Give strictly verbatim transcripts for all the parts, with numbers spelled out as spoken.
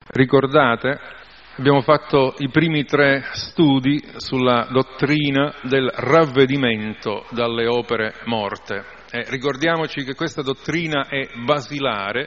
Ricordate? Abbiamo fatto i primi tre studi sulla dottrina del ravvedimento dalle opere morte. E ricordiamoci che questa dottrina è basilare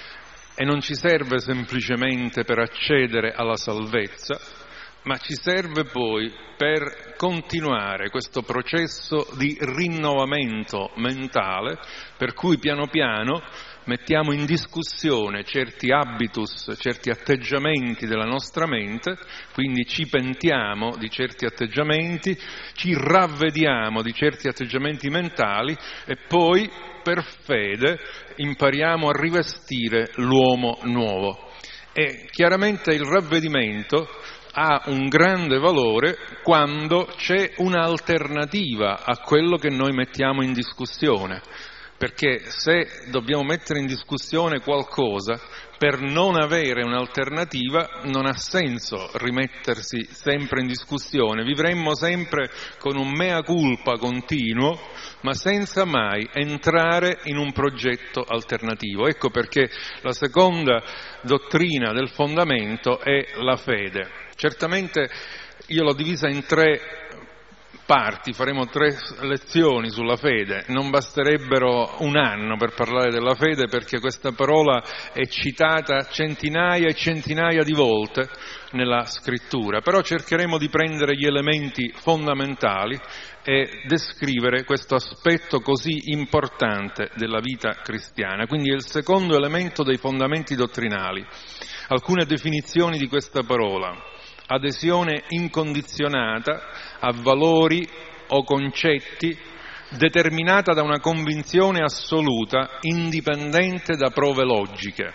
e non ci serve semplicemente per accedere alla salvezza, ma ci serve poi per continuare questo processo di rinnovamento mentale, per cui piano piano mettiamo in discussione certi habitus, certi atteggiamenti della nostra mente, quindi ci pentiamo di certi atteggiamenti, ci ravvediamo di certi atteggiamenti mentali e poi per fede impariamo a rivestire l'uomo nuovo. E chiaramente il ravvedimento ha un grande valore quando c'è un'alternativa a quello che noi mettiamo in discussione. Perché se dobbiamo mettere in discussione qualcosa per non avere un'alternativa non ha senso rimettersi sempre in discussione, vivremmo sempre con un mea culpa continuo ma senza mai entrare in un progetto alternativo. Ecco perché la seconda dottrina del fondamento è la fede. Certamente io l'ho divisa in tre parti, faremo tre lezioni sulla fede, non basterebbero un anno per parlare della fede perché questa parola è citata centinaia e centinaia di volte nella scrittura, però cercheremo di prendere gli elementi fondamentali e descrivere questo aspetto così importante della vita cristiana. Quindi è il secondo elemento dei fondamenti dottrinali. Alcune definizioni di questa parola: adesione incondizionata a valori o concetti determinata da una convinzione assoluta, indipendente da prove logiche.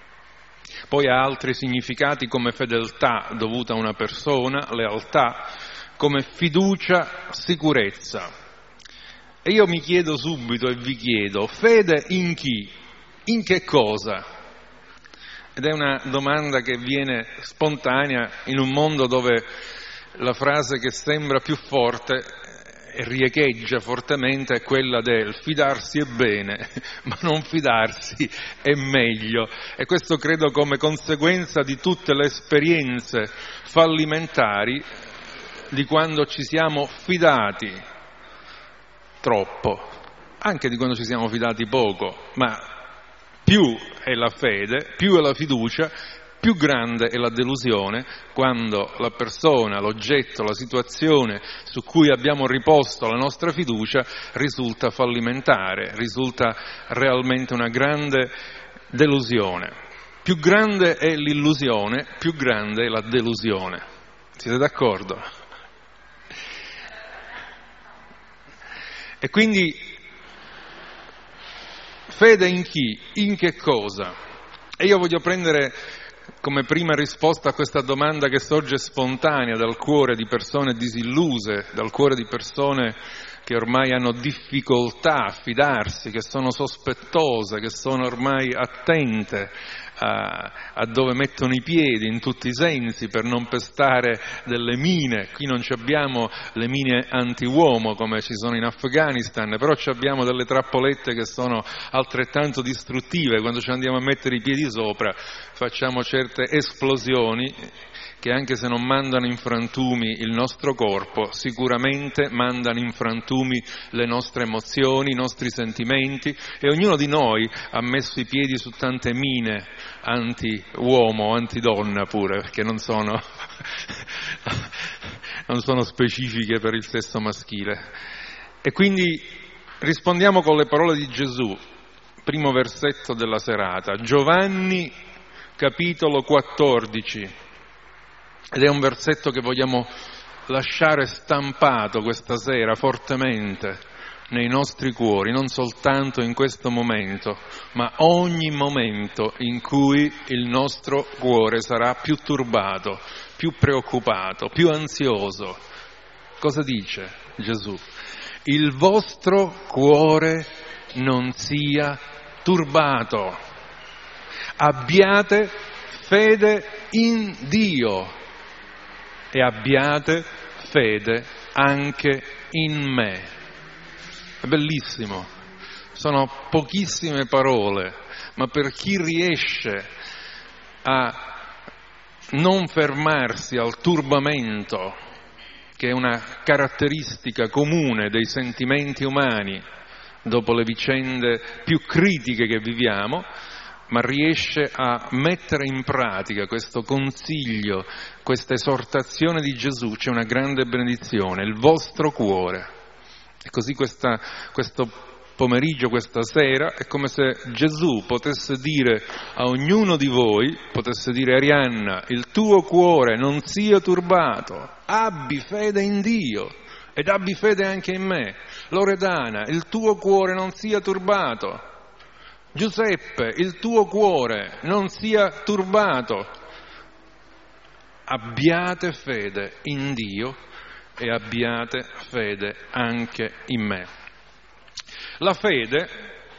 Poi ha altri significati come fedeltà dovuta a una persona, lealtà, come fiducia, sicurezza. E io mi chiedo subito e vi chiedo, fede in chi? In che cosa? Ed è una domanda che viene spontanea in un mondo dove la frase che sembra più forte e riecheggia fortemente è quella del fidarsi è bene, ma non fidarsi è meglio. E questo credo come conseguenza di tutte le esperienze fallimentari di quando ci siamo fidati troppo, anche di quando ci siamo fidati poco, ma più è la fede, più è la fiducia, più grande è la delusione quando la persona, l'oggetto, la situazione su cui abbiamo riposto la nostra fiducia risulta fallimentare, risulta realmente una grande delusione. Più grande è l'illusione, più grande è la delusione. Siete d'accordo? E quindi fede in chi? In che cosa? E io voglio prendere come prima risposta a questa domanda che sorge spontanea dal cuore di persone disilluse, dal cuore di persone che ormai hanno difficoltà a fidarsi, che sono sospettose, che sono ormai attente a, a dove mettono i piedi in tutti i sensi per non pestare delle mine. Qui non ci abbiamo le mine anti-uomo come ci sono in Afghanistan, però ci abbiamo delle trappolette che sono altrettanto distruttive. Quando ci andiamo a mettere i piedi sopra facciamo certe esplosioni che anche se non mandano in frantumi il nostro corpo, sicuramente mandano in frantumi le nostre emozioni, i nostri sentimenti, e ognuno di noi ha messo i piedi su tante mine anti-uomo, anti-donna pure, perché non sono, non sono specifiche per il sesso maschile. E quindi rispondiamo con le parole di Gesù, primo versetto della serata, Giovanni capitolo quattordici. Ed è un versetto che vogliamo lasciare stampato questa sera fortemente nei nostri cuori, non soltanto in questo momento, ma ogni momento in cui il nostro cuore sarà più turbato, più preoccupato, più ansioso. Cosa dice Gesù? Il vostro cuore non sia turbato, abbiate fede in Dio e abbiate fede anche in me. È bellissimo, sono pochissime parole, ma per chi riesce a non fermarsi al turbamento, che è una caratteristica comune dei sentimenti umani dopo le vicende più critiche che viviamo, ma riesce a mettere in pratica questo consiglio, questa esortazione di Gesù. C'è una grande benedizione, il vostro cuore. E così questa, questo pomeriggio, questa sera, è come se Gesù potesse dire a ognuno di voi, potesse dire: Arianna, il tuo cuore non sia turbato, abbi fede in Dio ed abbi fede anche in me. Loredana, il tuo cuore non sia turbato. Giuseppe, il tuo cuore non sia turbato. Abbiate fede in Dio e abbiate fede anche in me. La fede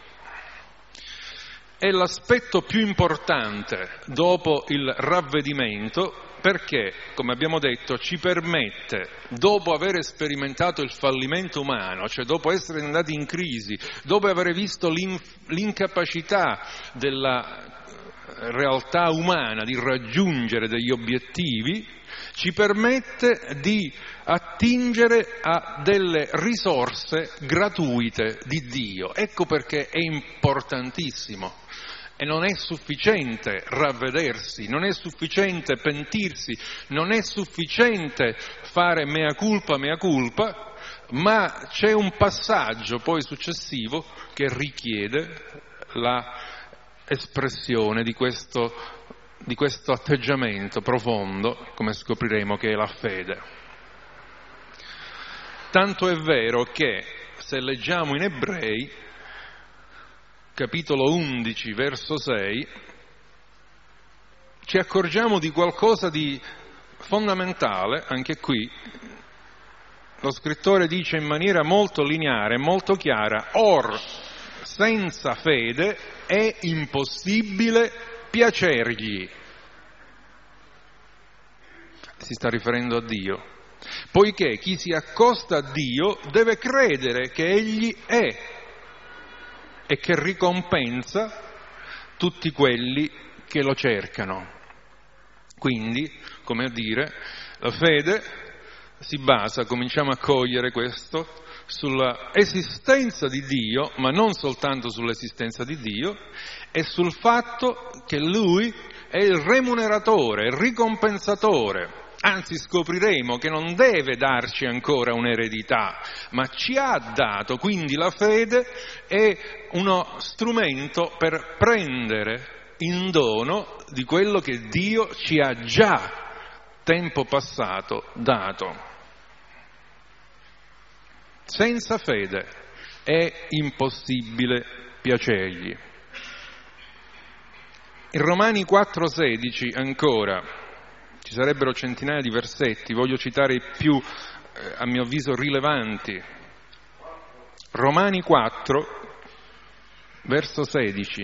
è l'aspetto più importante dopo il ravvedimento, perché, come abbiamo detto, ci permette, dopo aver sperimentato il fallimento umano, cioè dopo essere andati in crisi, dopo aver visto l'incapacità della realtà umana di raggiungere degli obiettivi, ci permette di attingere a delle risorse gratuite di Dio. Ecco perché è importantissimo. E non è sufficiente ravvedersi, non è sufficiente pentirsi, non è sufficiente fare mea culpa, mea culpa, ma c'è un passaggio poi successivo che richiede la espressione di questo, di questo atteggiamento profondo, come scopriremo, che è la fede. Tanto è vero che, se leggiamo in Ebrei, capitolo undici, verso sei, ci accorgiamo di qualcosa di fondamentale. Anche qui lo scrittore dice in maniera molto lineare, molto chiara: or senza fede è impossibile piacergli. Si sta riferendo a Dio, poiché chi si accosta a Dio deve credere che Egli è e che ricompensa tutti quelli che lo cercano. Quindi, come a dire, la fede si basa, cominciamo a cogliere questo, sulla esistenza di Dio, ma non soltanto sull'esistenza di Dio, e sul fatto che Lui è il remuneratore, il ricompensatore. Anzi, scopriremo che non deve darci ancora un'eredità, ma ci ha dato. Quindi la fede è uno strumento per prendere in dono di quello che Dio ci ha già, tempo passato, dato. Senza fede è impossibile piacergli. In Romani quattro sedici ancora, ci sarebbero centinaia di versetti, voglio citare i più, eh, a mio avviso, rilevanti. Romani quattro, verso sedici.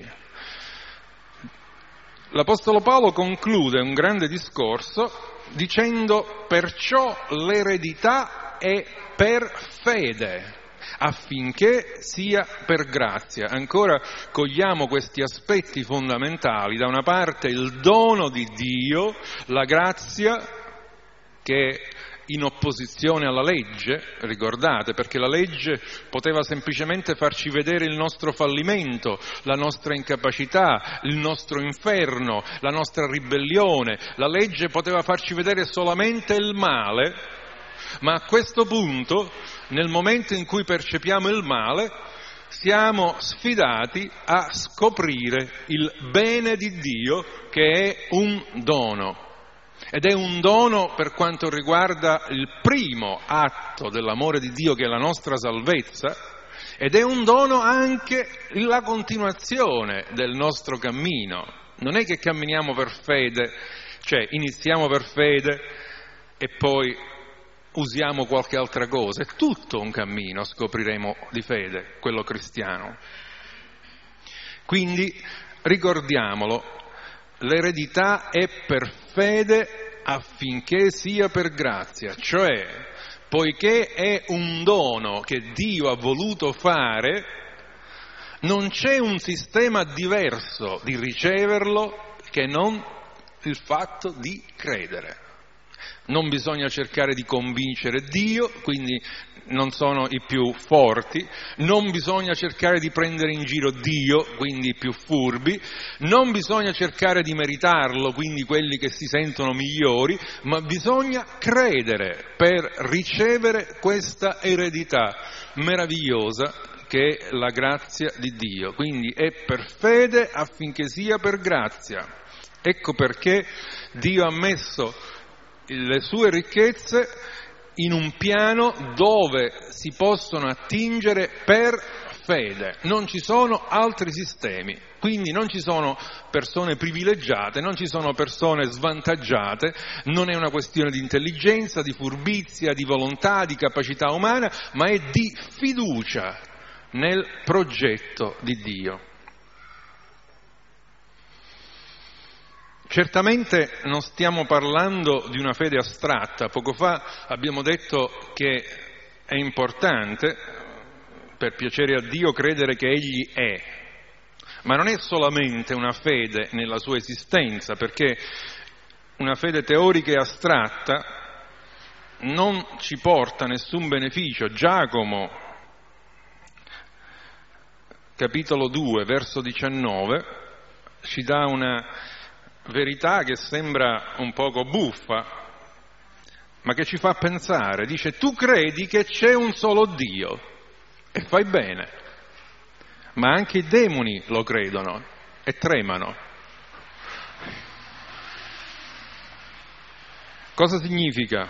L'Apostolo Paolo conclude un grande discorso dicendo: perciò l'eredità è per fede, affinché sia per grazia. Ancora cogliamo questi aspetti fondamentali: da una parte il dono di Dio, la grazia che è in opposizione alla legge, ricordate, perché la legge poteva semplicemente farci vedere il nostro fallimento, la nostra incapacità, il nostro inferno, la nostra ribellione. La legge poteva farci vedere solamente il male, ma a questo punto, nel momento in cui percepiamo il male, siamo sfidati a scoprire il bene di Dio, che è un dono. Ed è un dono per quanto riguarda il primo atto dell'amore di Dio, che è la nostra salvezza, ed è un dono anche la continuazione del nostro cammino. Non è che camminiamo per fede, cioè iniziamo per fede e poi usiamo qualche altra cosa. È tutto un cammino, scopriremo, di fede, quello cristiano. Quindi ricordiamolo, l'eredità è per fede affinché sia per grazia, cioè poiché è un dono che Dio ha voluto fare, non c'è un sistema diverso di riceverlo che non il fatto di credere. Non bisogna cercare di convincere Dio, quindi non sono i più forti, non bisogna cercare di prendere in giro Dio, quindi i più furbi, non bisogna cercare di meritarlo, quindi quelli che si sentono migliori, ma bisogna credere per ricevere questa eredità meravigliosa che è la grazia di Dio. Quindi è per fede affinché sia per grazia. Ecco perché Dio ha messo le sue ricchezze in un piano dove si possono attingere per fede. Non ci sono altri sistemi, quindi non ci sono persone privilegiate, non ci sono persone svantaggiate, non è una questione di intelligenza, di furbizia, di volontà, di capacità umana, ma è di fiducia nel progetto di Dio. Certamente non stiamo parlando di una fede astratta. Poco fa abbiamo detto che è importante, per piacere a Dio, credere che Egli è, ma non è solamente una fede nella sua esistenza, perché una fede teorica e astratta non ci porta nessun beneficio. Giacomo, capitolo due, verso diciannove, ci dà una verità che sembra un poco buffa, ma che ci fa pensare. Dice: tu credi che c'è un solo Dio, e fai bene, ma anche i demoni lo credono e tremano. Cosa significa?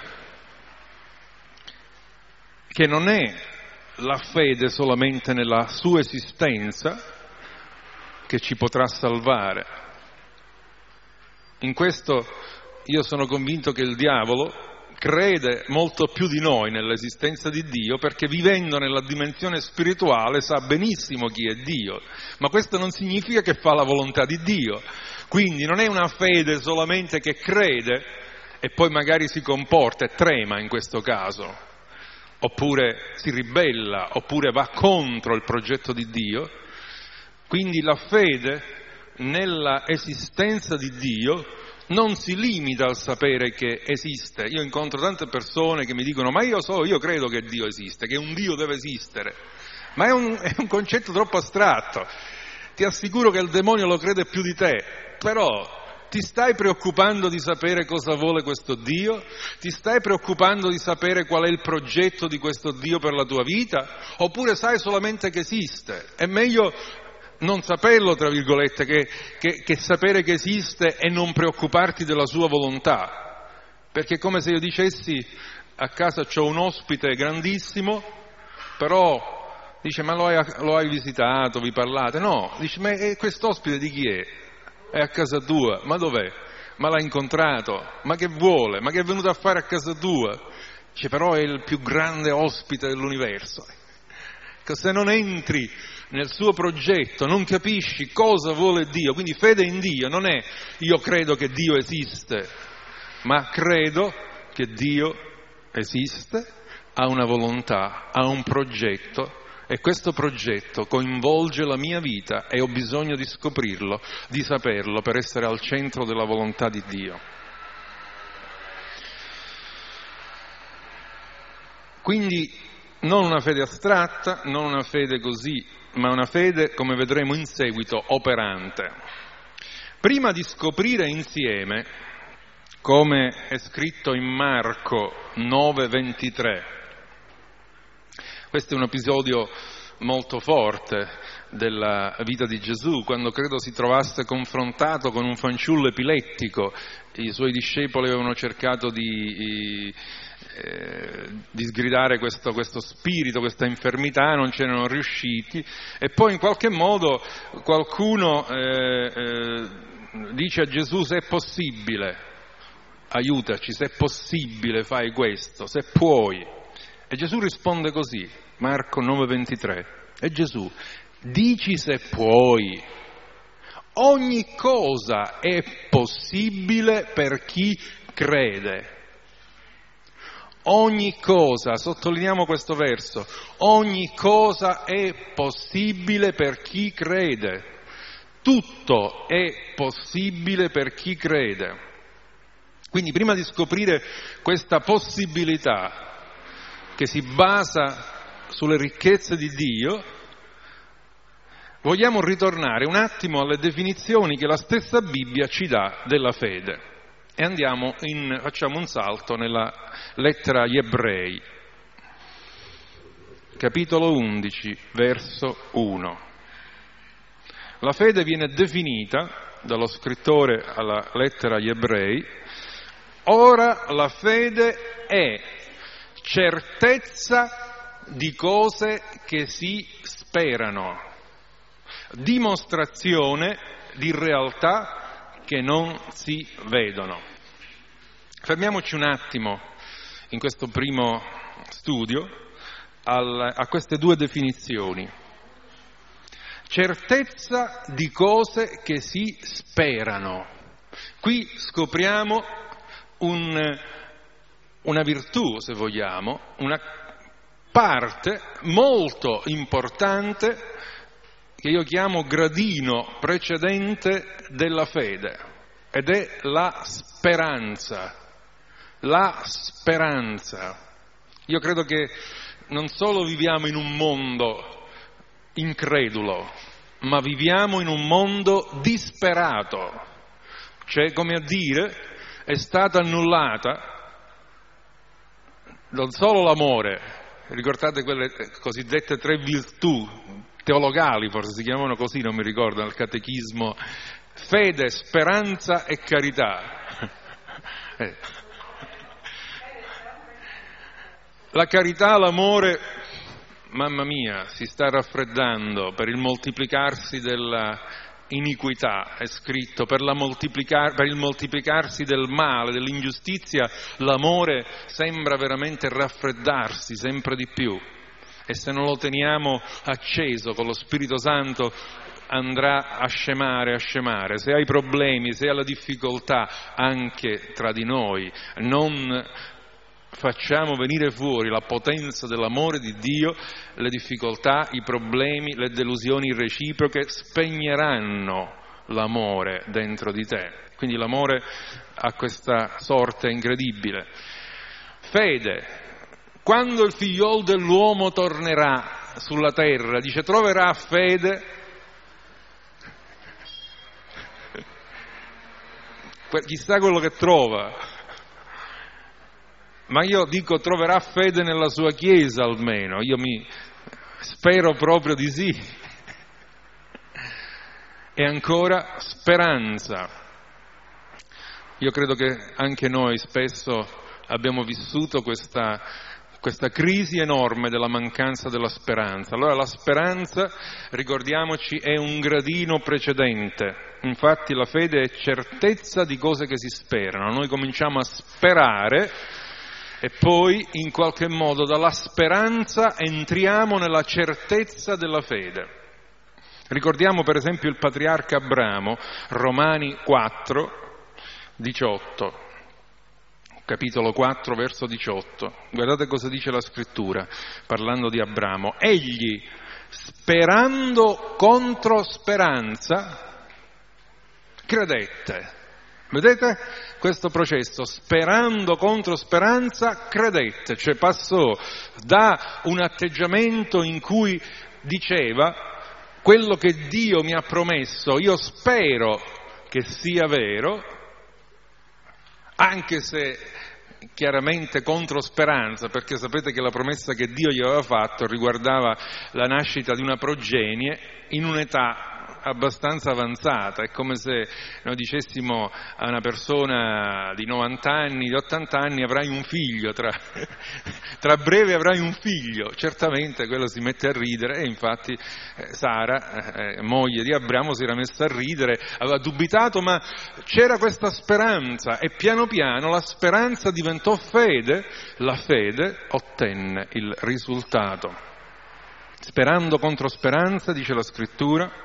Che non è la fede solamente nella sua esistenza che ci potrà salvare. In questo io sono convinto che il diavolo crede molto più di noi nell'esistenza di Dio, perché vivendo nella dimensione spirituale sa benissimo chi è Dio, ma questo non significa che fa la volontà di Dio. Quindi non è una fede solamente che crede e poi magari si comporta e trema in questo caso, oppure si ribella, oppure va contro il progetto di Dio. Quindi la fede nella esistenza di Dio non si limita al sapere che esiste. Io incontro tante persone che mi dicono: ma io so, io credo che Dio esiste, che un Dio deve esistere, ma è un, è un concetto troppo astratto. Ti assicuro che il demonio lo crede più di te, però ti stai preoccupando di sapere cosa vuole questo Dio? Ti stai preoccupando di sapere qual è il progetto di questo Dio per la tua vita? Oppure sai solamente che esiste? È meglio non saperlo, tra virgolette, che, che, che sapere che esiste e non preoccuparti della sua volontà. Perché è come se io dicessi: a casa c'ho un ospite grandissimo, però dice: ma lo hai, lo hai visitato, vi parlate? No, dice: ma quest'ospite di chi è? È a casa tua. Ma dov'è? Ma l'hai incontrato? Ma che vuole? Ma che è venuto a fare a casa tua? Dice: però è il più grande ospite dell'universo. Se non entri nel suo progetto, non capisci cosa vuole Dio. Quindi fede in Dio non è io credo che Dio esiste, ma credo che Dio esiste, ha una volontà, ha un progetto, e questo progetto coinvolge la mia vita e ho bisogno di scoprirlo, di saperlo, per essere al centro della volontà di Dio. Quindi non una fede astratta, non una fede così, ma una fede, come vedremo in seguito, operante. Prima di scoprire insieme, come è scritto in Marco nove ventitré, questo è un episodio molto forte della vita di Gesù, quando credo si trovasse confrontato con un fanciullo epilettico. I suoi discepoli avevano cercato di... Eh, di sgridare questo, questo spirito, questa infermità, non c'erano riusciti, e poi in qualche modo qualcuno eh, eh, dice a Gesù: se è possibile, aiutaci, se è possibile fai questo, se puoi. E Gesù risponde così, Marco nove ventitré, e Gesù: dici se puoi, ogni cosa è possibile per chi crede. Ogni cosa, sottolineiamo questo verso, ogni cosa è possibile per chi crede. tutto è possibile per chi crede. Quindi prima di scoprire questa possibilità che si basa sulle ricchezze di Dio, vogliamo ritornare un attimo alle definizioni che la stessa Bibbia ci dà della fede. E andiamo in, facciamo un salto nella lettera agli Ebrei, capitolo undici, verso uno. La fede viene definita dallo scrittore alla lettera agli Ebrei: ora la fede è certezza di cose che si sperano, dimostrazione di realtà che non si vedono. Fermiamoci un attimo in questo primo studio al, a queste due definizioni. Certezza di cose che si sperano. Qui scopriamo un, una virtù, se vogliamo, una parte molto importante che io chiamo gradino precedente della fede, ed è la speranza. La speranza. Io credo che non solo viviamo in un mondo incredulo, ma viviamo in un mondo disperato. Cioè, come a dire, è stata annullata non solo l'amore, ricordate quelle cosiddette tre virtù teologali, forse si chiamano così, non mi ricordo, nel catechismo: fede, speranza e carità. eh. La carità, l'amore, mamma mia, si sta raffreddando per il moltiplicarsi della iniquità, è scritto, per, la moltiplicar- per il moltiplicarsi del male, dell'ingiustizia, l'amore sembra veramente raffreddarsi sempre di più, e se non lo teniamo acceso con lo Spirito Santo andrà a scemare, a scemare. Se hai problemi, se hai la difficoltà anche tra di noi, non facciamo venire fuori la potenza dell'amore di Dio, le difficoltà, i problemi, le delusioni reciproche spegneranno l'amore dentro di te. Quindi l'amore ha questa sorte incredibile. Fede. Quando il figliol dell'uomo tornerà sulla terra, dice, troverà fede? Chissà quello che trova. Ma io dico, troverà fede nella sua Chiesa almeno, io mi spero proprio di sì. E ancora speranza. Io credo che anche noi spesso abbiamo vissuto questa, questa crisi enorme della mancanza della speranza. Allora la speranza, ricordiamoci, è un gradino precedente. Infatti la fede è certezza di cose che si sperano. Noi cominciamo a sperare e poi in qualche modo dalla speranza entriamo nella certezza della fede. Ricordiamo per esempio il patriarca Abramo, Romani quattro, diciotto, capitolo quattro, verso diciotto. Guardate cosa dice la scrittura, parlando di Abramo. Egli, sperando contro speranza, credette. Vedete questo processo? Sperando contro speranza, credette, cioè passò da un atteggiamento in cui diceva: quello che Dio mi ha promesso, io spero che sia vero, anche se chiaramente contro speranza, perché sapete che la promessa che Dio gli aveva fatto riguardava la nascita di una progenie in un'età abbastanza avanzata. È come se noi dicessimo a una persona di novanta anni, di ottanta anni, avrai un figlio, tra, tra breve avrai un figlio. Certamente quello si mette a ridere, e infatti eh, Sara, eh, moglie di Abramo, si era messa a ridere, aveva dubitato, ma c'era questa speranza, e piano piano la speranza diventò fede, la fede ottenne il risultato. Sperando contro speranza, dice la scrittura,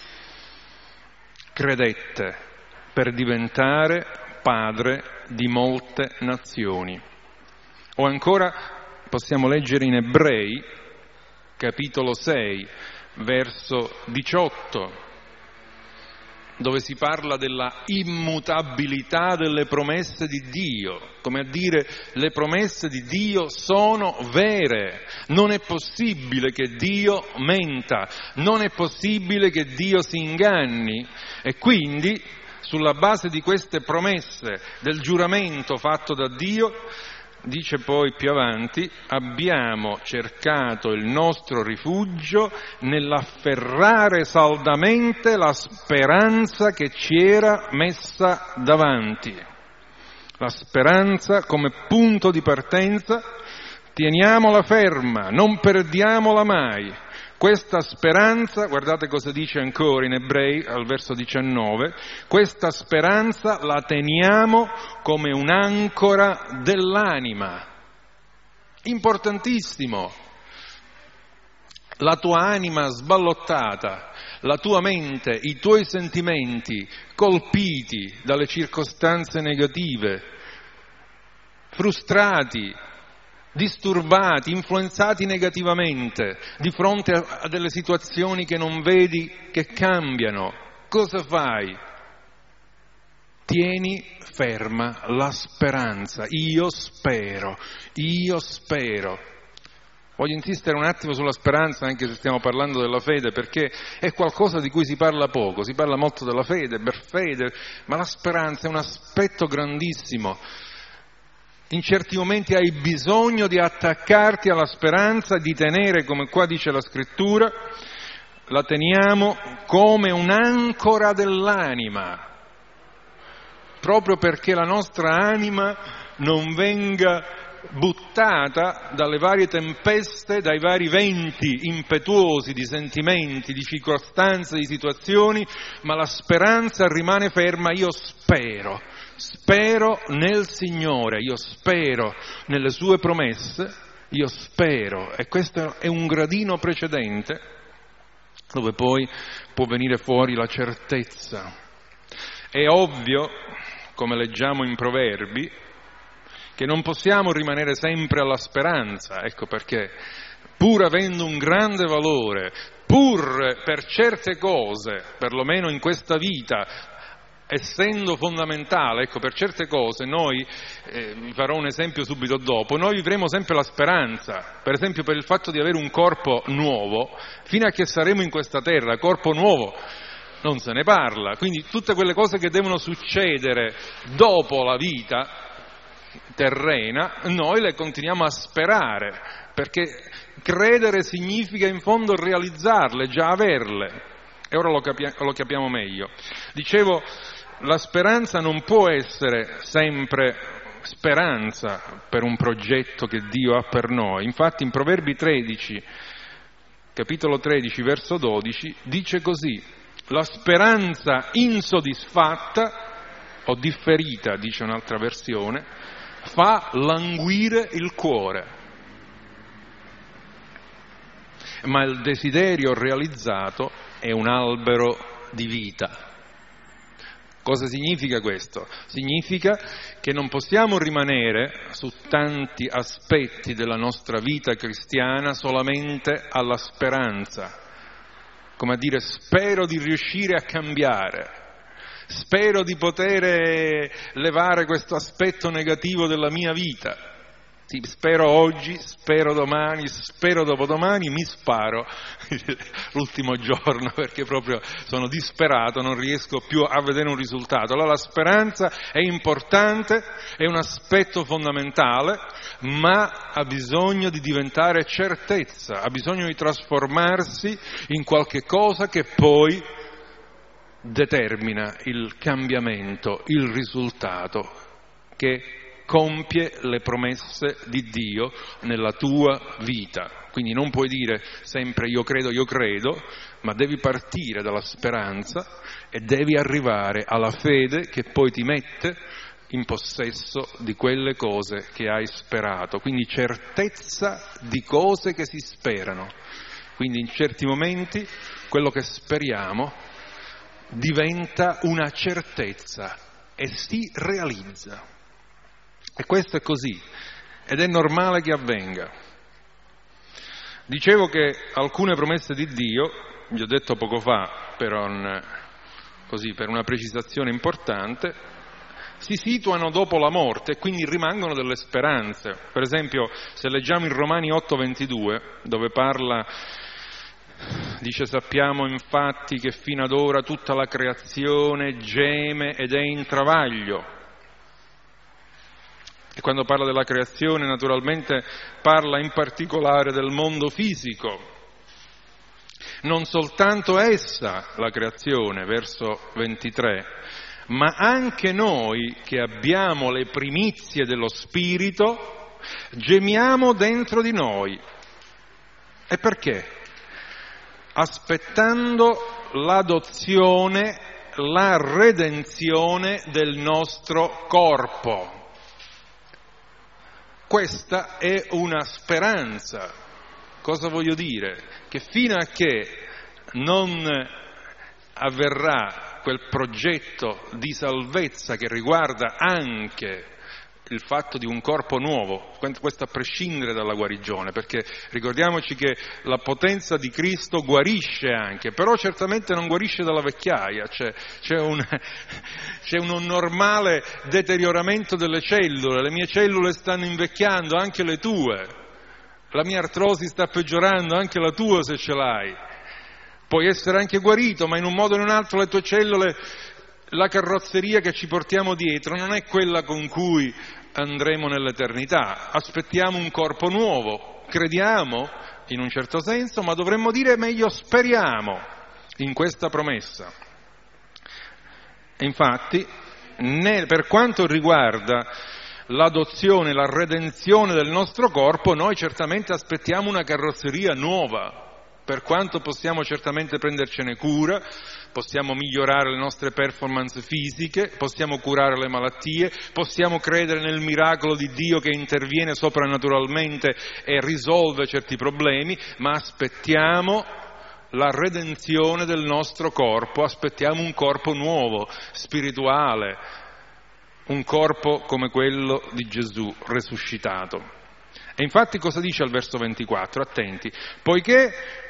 credette per diventare padre di molte nazioni. O ancora possiamo leggere in Ebrei, capitolo sei, verso diciotto. dove si parla della immutabilità delle promesse di Dio, come a dire le promesse di Dio sono vere, non è possibile che Dio menta, non è possibile che Dio si inganni e quindi sulla base di queste promesse del giuramento fatto da Dio, dice poi più avanti, abbiamo cercato il nostro rifugio nell'afferrare saldamente la speranza che ci era messa davanti. La speranza come punto di partenza, teniamola ferma, non perdiamola mai. Questa speranza, guardate cosa dice ancora in Ebrei al verso diciannove, questa speranza la teniamo come un'ancora dell'anima. Importantissimo. La tua anima sballottata, la tua mente, i tuoi sentimenti colpiti dalle circostanze negative, frustrati, disturbati, influenzati negativamente di fronte a delle situazioni che non vedi che cambiano, cosa fai? Tieni ferma la speranza. Io spero, io spero. Voglio insistere un attimo sulla speranza, anche se stiamo parlando della fede, perché è qualcosa di cui si parla poco, si parla molto della fede, per fede, ma la speranza è un aspetto grandissimo. In certi momenti hai bisogno di attaccarti alla speranza, di tenere, come qua dice la scrittura, la teniamo come un'ancora dell'anima, proprio perché la nostra anima non venga buttata dalle varie tempeste, dai vari venti impetuosi di sentimenti, di circostanze, di situazioni, ma la speranza rimane ferma. Io spero. Spero nel Signore, io spero nelle sue promesse, io spero, e questo è un gradino precedente dove poi può venire fuori la certezza. È ovvio, come leggiamo in Proverbi, che non possiamo rimanere sempre alla speranza, ecco perché pur avendo un grande valore, pur per certe cose, perlomeno in questa vita, essendo fondamentale, ecco, per certe cose noi, eh, vi farò un esempio subito dopo, noi vivremo sempre la speranza, per esempio per il fatto di avere un corpo nuovo, fino a che saremo in questa terra, corpo nuovo non se ne parla, quindi tutte quelle cose che devono succedere dopo la vita terrena, noi le continuiamo a sperare, perché credere significa in fondo realizzarle, già averle, e ora lo, capi- lo capiamo meglio. Dicevo, la speranza non può essere sempre speranza per un progetto che Dio ha per noi. Infatti in Proverbi tredici, capitolo tredici, verso dodici, dice così: la speranza insoddisfatta, o differita, dice un'altra versione, fa languire il cuore, ma il desiderio realizzato è un albero di vita. Cosa significa questo? Significa che non possiamo rimanere su tanti aspetti della nostra vita cristiana solamente alla speranza, come a dire spero di riuscire a cambiare, spero di poter levare questo aspetto negativo della mia vita. Sì, spero oggi, spero domani, spero dopodomani, mi sparo l'ultimo giorno perché proprio sono disperato, non riesco più a vedere un risultato. Allora la speranza è importante, è un aspetto fondamentale, ma ha bisogno di diventare certezza, ha bisogno di trasformarsi in qualche cosa che poi determina il cambiamento, il risultato che compie le promesse di Dio nella tua vita. Quindi non puoi dire sempre io credo, io credo, ma devi partire dalla speranza e devi arrivare alla fede che poi ti mette in possesso di quelle cose che hai sperato. Quindi certezza di cose che si sperano. Quindi in certi momenti quello che speriamo diventa una certezza e si realizza. E questo è così, ed è normale che avvenga. Dicevo che alcune promesse di Dio, vi ho detto poco fa, per non così per una precisazione importante, si situano dopo la morte e quindi rimangono delle speranze. Per esempio, se leggiamo in Romani otto ventidue, dove parla, dice: sappiamo infatti che fino ad ora tutta la creazione geme ed è in travaglio. E quando parla della creazione, naturalmente parla in particolare del mondo fisico. Non soltanto essa, la creazione, verso ventitré, ma anche noi che abbiamo le primizie dello Spirito, gemiamo dentro di noi. E perché? Aspettando l'adozione, la redenzione del nostro corpo. Questa è una speranza. Cosa voglio dire? Che fino a che non avverrà quel progetto di salvezza che riguarda anche il fatto di un corpo nuovo, questo a prescindere dalla guarigione, perché ricordiamoci che la potenza di Cristo guarisce anche, però certamente non guarisce dalla vecchiaia, c'è, c'è, un, c'è un normale deterioramento delle cellule, le mie cellule stanno invecchiando, anche le tue, la mia artrosi sta peggiorando, anche la tua se ce l'hai, puoi essere anche guarito, ma in un modo o in un altro le tue cellule, la carrozzeria che ci portiamo dietro non è quella con cui andremo nell'eternità. Aspettiamo un corpo nuovo, crediamo in un certo senso, ma dovremmo dire meglio speriamo in questa promessa. Infatti, né, per quanto riguarda l'adozione, la redenzione del nostro corpo, noi certamente aspettiamo una carrozzeria nuova. Per quanto possiamo certamente prendercene cura, possiamo migliorare le nostre performance fisiche, possiamo curare le malattie, possiamo credere nel miracolo di Dio che interviene soprannaturalmente e risolve certi problemi, ma aspettiamo la redenzione del nostro corpo, aspettiamo un corpo nuovo, spirituale, un corpo come quello di Gesù resuscitato. E infatti cosa dice al verso ventiquattro? Attenti, poiché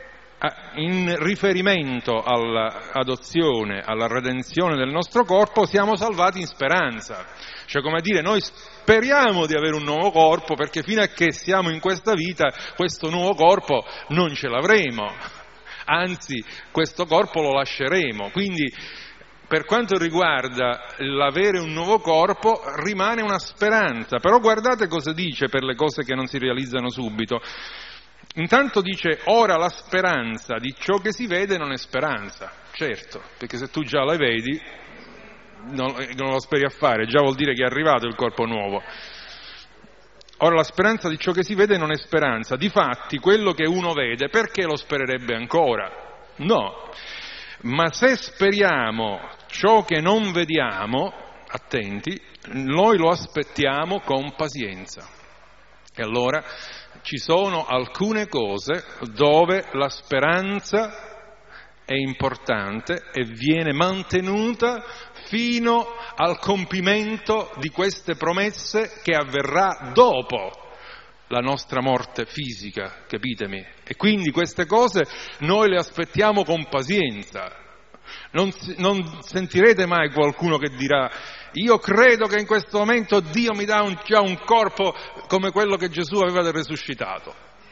in riferimento all'adozione, alla redenzione del nostro corpo, siamo salvati in speranza. Cioè, come dire, noi speriamo di avere un nuovo corpo, perché fino a che siamo in questa vita, questo nuovo corpo non ce l'avremo. Anzi, questo corpo lo lasceremo. Quindi, per quanto riguarda l'avere un nuovo corpo, rimane una speranza. Però guardate cosa dice per le cose che non si realizzano subito. Intanto dice, ora la speranza di ciò che si vede non è speranza, certo, perché se tu già la vedi non, non lo speri a fare, già vuol dire che è arrivato il corpo nuovo. Ora la speranza di ciò che si vede non è speranza, difatti quello che uno vede perché lo spererebbe ancora? No, ma se speriamo ciò che non vediamo, attenti, noi lo aspettiamo con pazienza. E allora ci sono alcune cose dove la speranza è importante e viene mantenuta fino al compimento di queste promesse che avverrà dopo la nostra morte fisica, capitemi? E quindi queste cose noi le aspettiamo con pazienza. Non, non sentirete mai qualcuno che dirà: io credo che in questo momento Dio mi dà un, già un corpo come quello che Gesù aveva del risuscitato.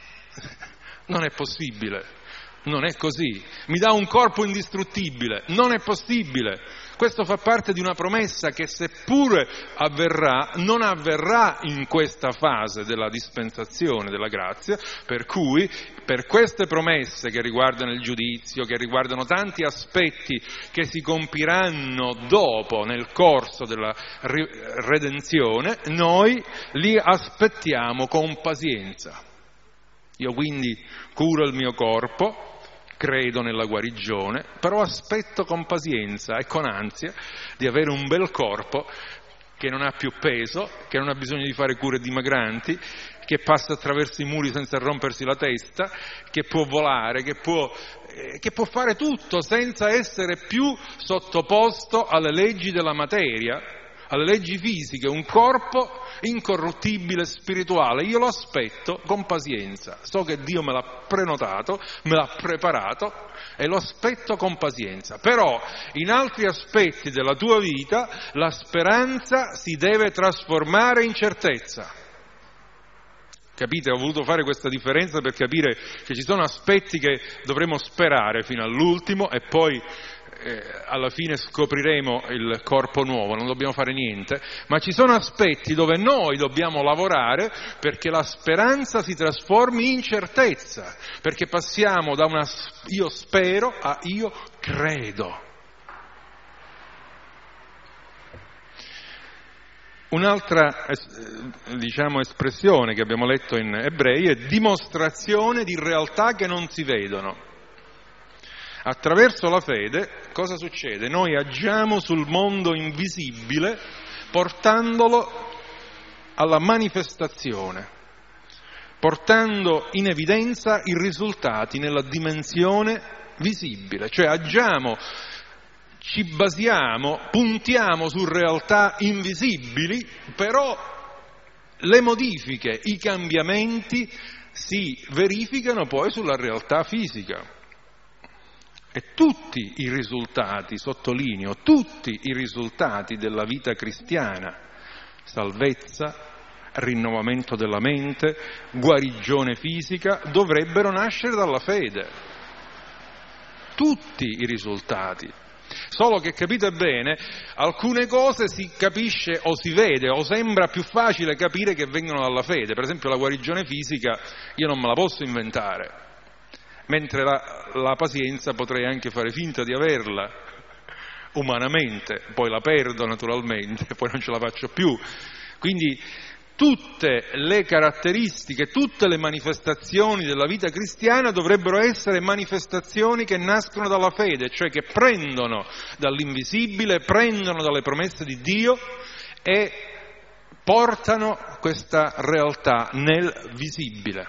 Non è possibile, non è così. Mi dà un corpo indistruttibile, non è possibile. Questo fa parte di una promessa che seppure avverrà, non avverrà in questa fase della dispensazione della grazia, per cui per queste promesse che riguardano il giudizio, che riguardano tanti aspetti che si compiranno dopo nel corso della redenzione, noi li aspettiamo con pazienza. Io quindi curo il mio corpo, credo nella guarigione, però aspetto con pazienza e con ansia di avere un bel corpo che non ha più peso, che non ha bisogno di fare cure dimagranti, che passa attraverso i muri senza rompersi la testa, che può volare, che può, eh, che può fare tutto senza essere più sottoposto alle leggi della materia, alle leggi fisiche, un corpo incorruttibile, spirituale, io lo aspetto con pazienza. So che Dio me l'ha prenotato, me l'ha preparato e lo aspetto con pazienza. Però in altri aspetti della tua vita la speranza si deve trasformare in certezza. Capite? Ho voluto fare questa differenza per capire che ci sono aspetti che dovremo sperare fino all'ultimo e poi eh, alla fine scopriremo il corpo nuovo, non dobbiamo fare niente, ma ci sono aspetti dove noi dobbiamo lavorare perché la speranza si trasformi in certezza, perché passiamo da una io spero a io credo. Un'altra diciamo, espressione che abbiamo letto in Ebrei è dimostrazione di realtà che non si vedono. Attraverso la fede cosa succede? Noi agiamo sul mondo invisibile portandolo alla manifestazione, portando in evidenza i risultati nella dimensione visibile, cioè agiamo, ci basiamo, puntiamo su realtà invisibili, però le modifiche, i cambiamenti si verificano poi sulla realtà fisica. E tutti i risultati, sottolineo, tutti i risultati della vita cristiana, salvezza, rinnovamento della mente, guarigione fisica, dovrebbero nascere dalla fede. Tutti i risultati. Solo che, capite bene, alcune cose si capisce o si vede o sembra più facile capire che vengono dalla fede. Per esempio la guarigione fisica io non me la posso inventare, mentre la, la pazienza potrei anche fare finta di averla umanamente, poi la perdo naturalmente, poi non ce la faccio più. Quindi tutte le caratteristiche, tutte le manifestazioni della vita cristiana dovrebbero essere manifestazioni che nascono dalla fede, cioè che prendono dall'invisibile, prendono dalle promesse di Dio e portano questa realtà nel visibile.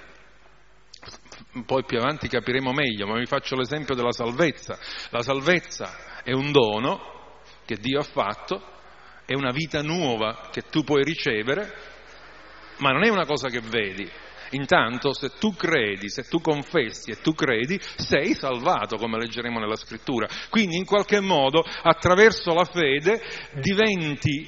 Poi più avanti capiremo meglio, ma vi faccio l'esempio della salvezza. La salvezza è un dono che Dio ha fatto, è una vita nuova che tu puoi ricevere, ma non è una cosa che vedi. Intanto, se tu credi, se tu confessi e tu credi, sei salvato, come leggeremo nella Scrittura. Quindi, in qualche modo, attraverso la fede, diventi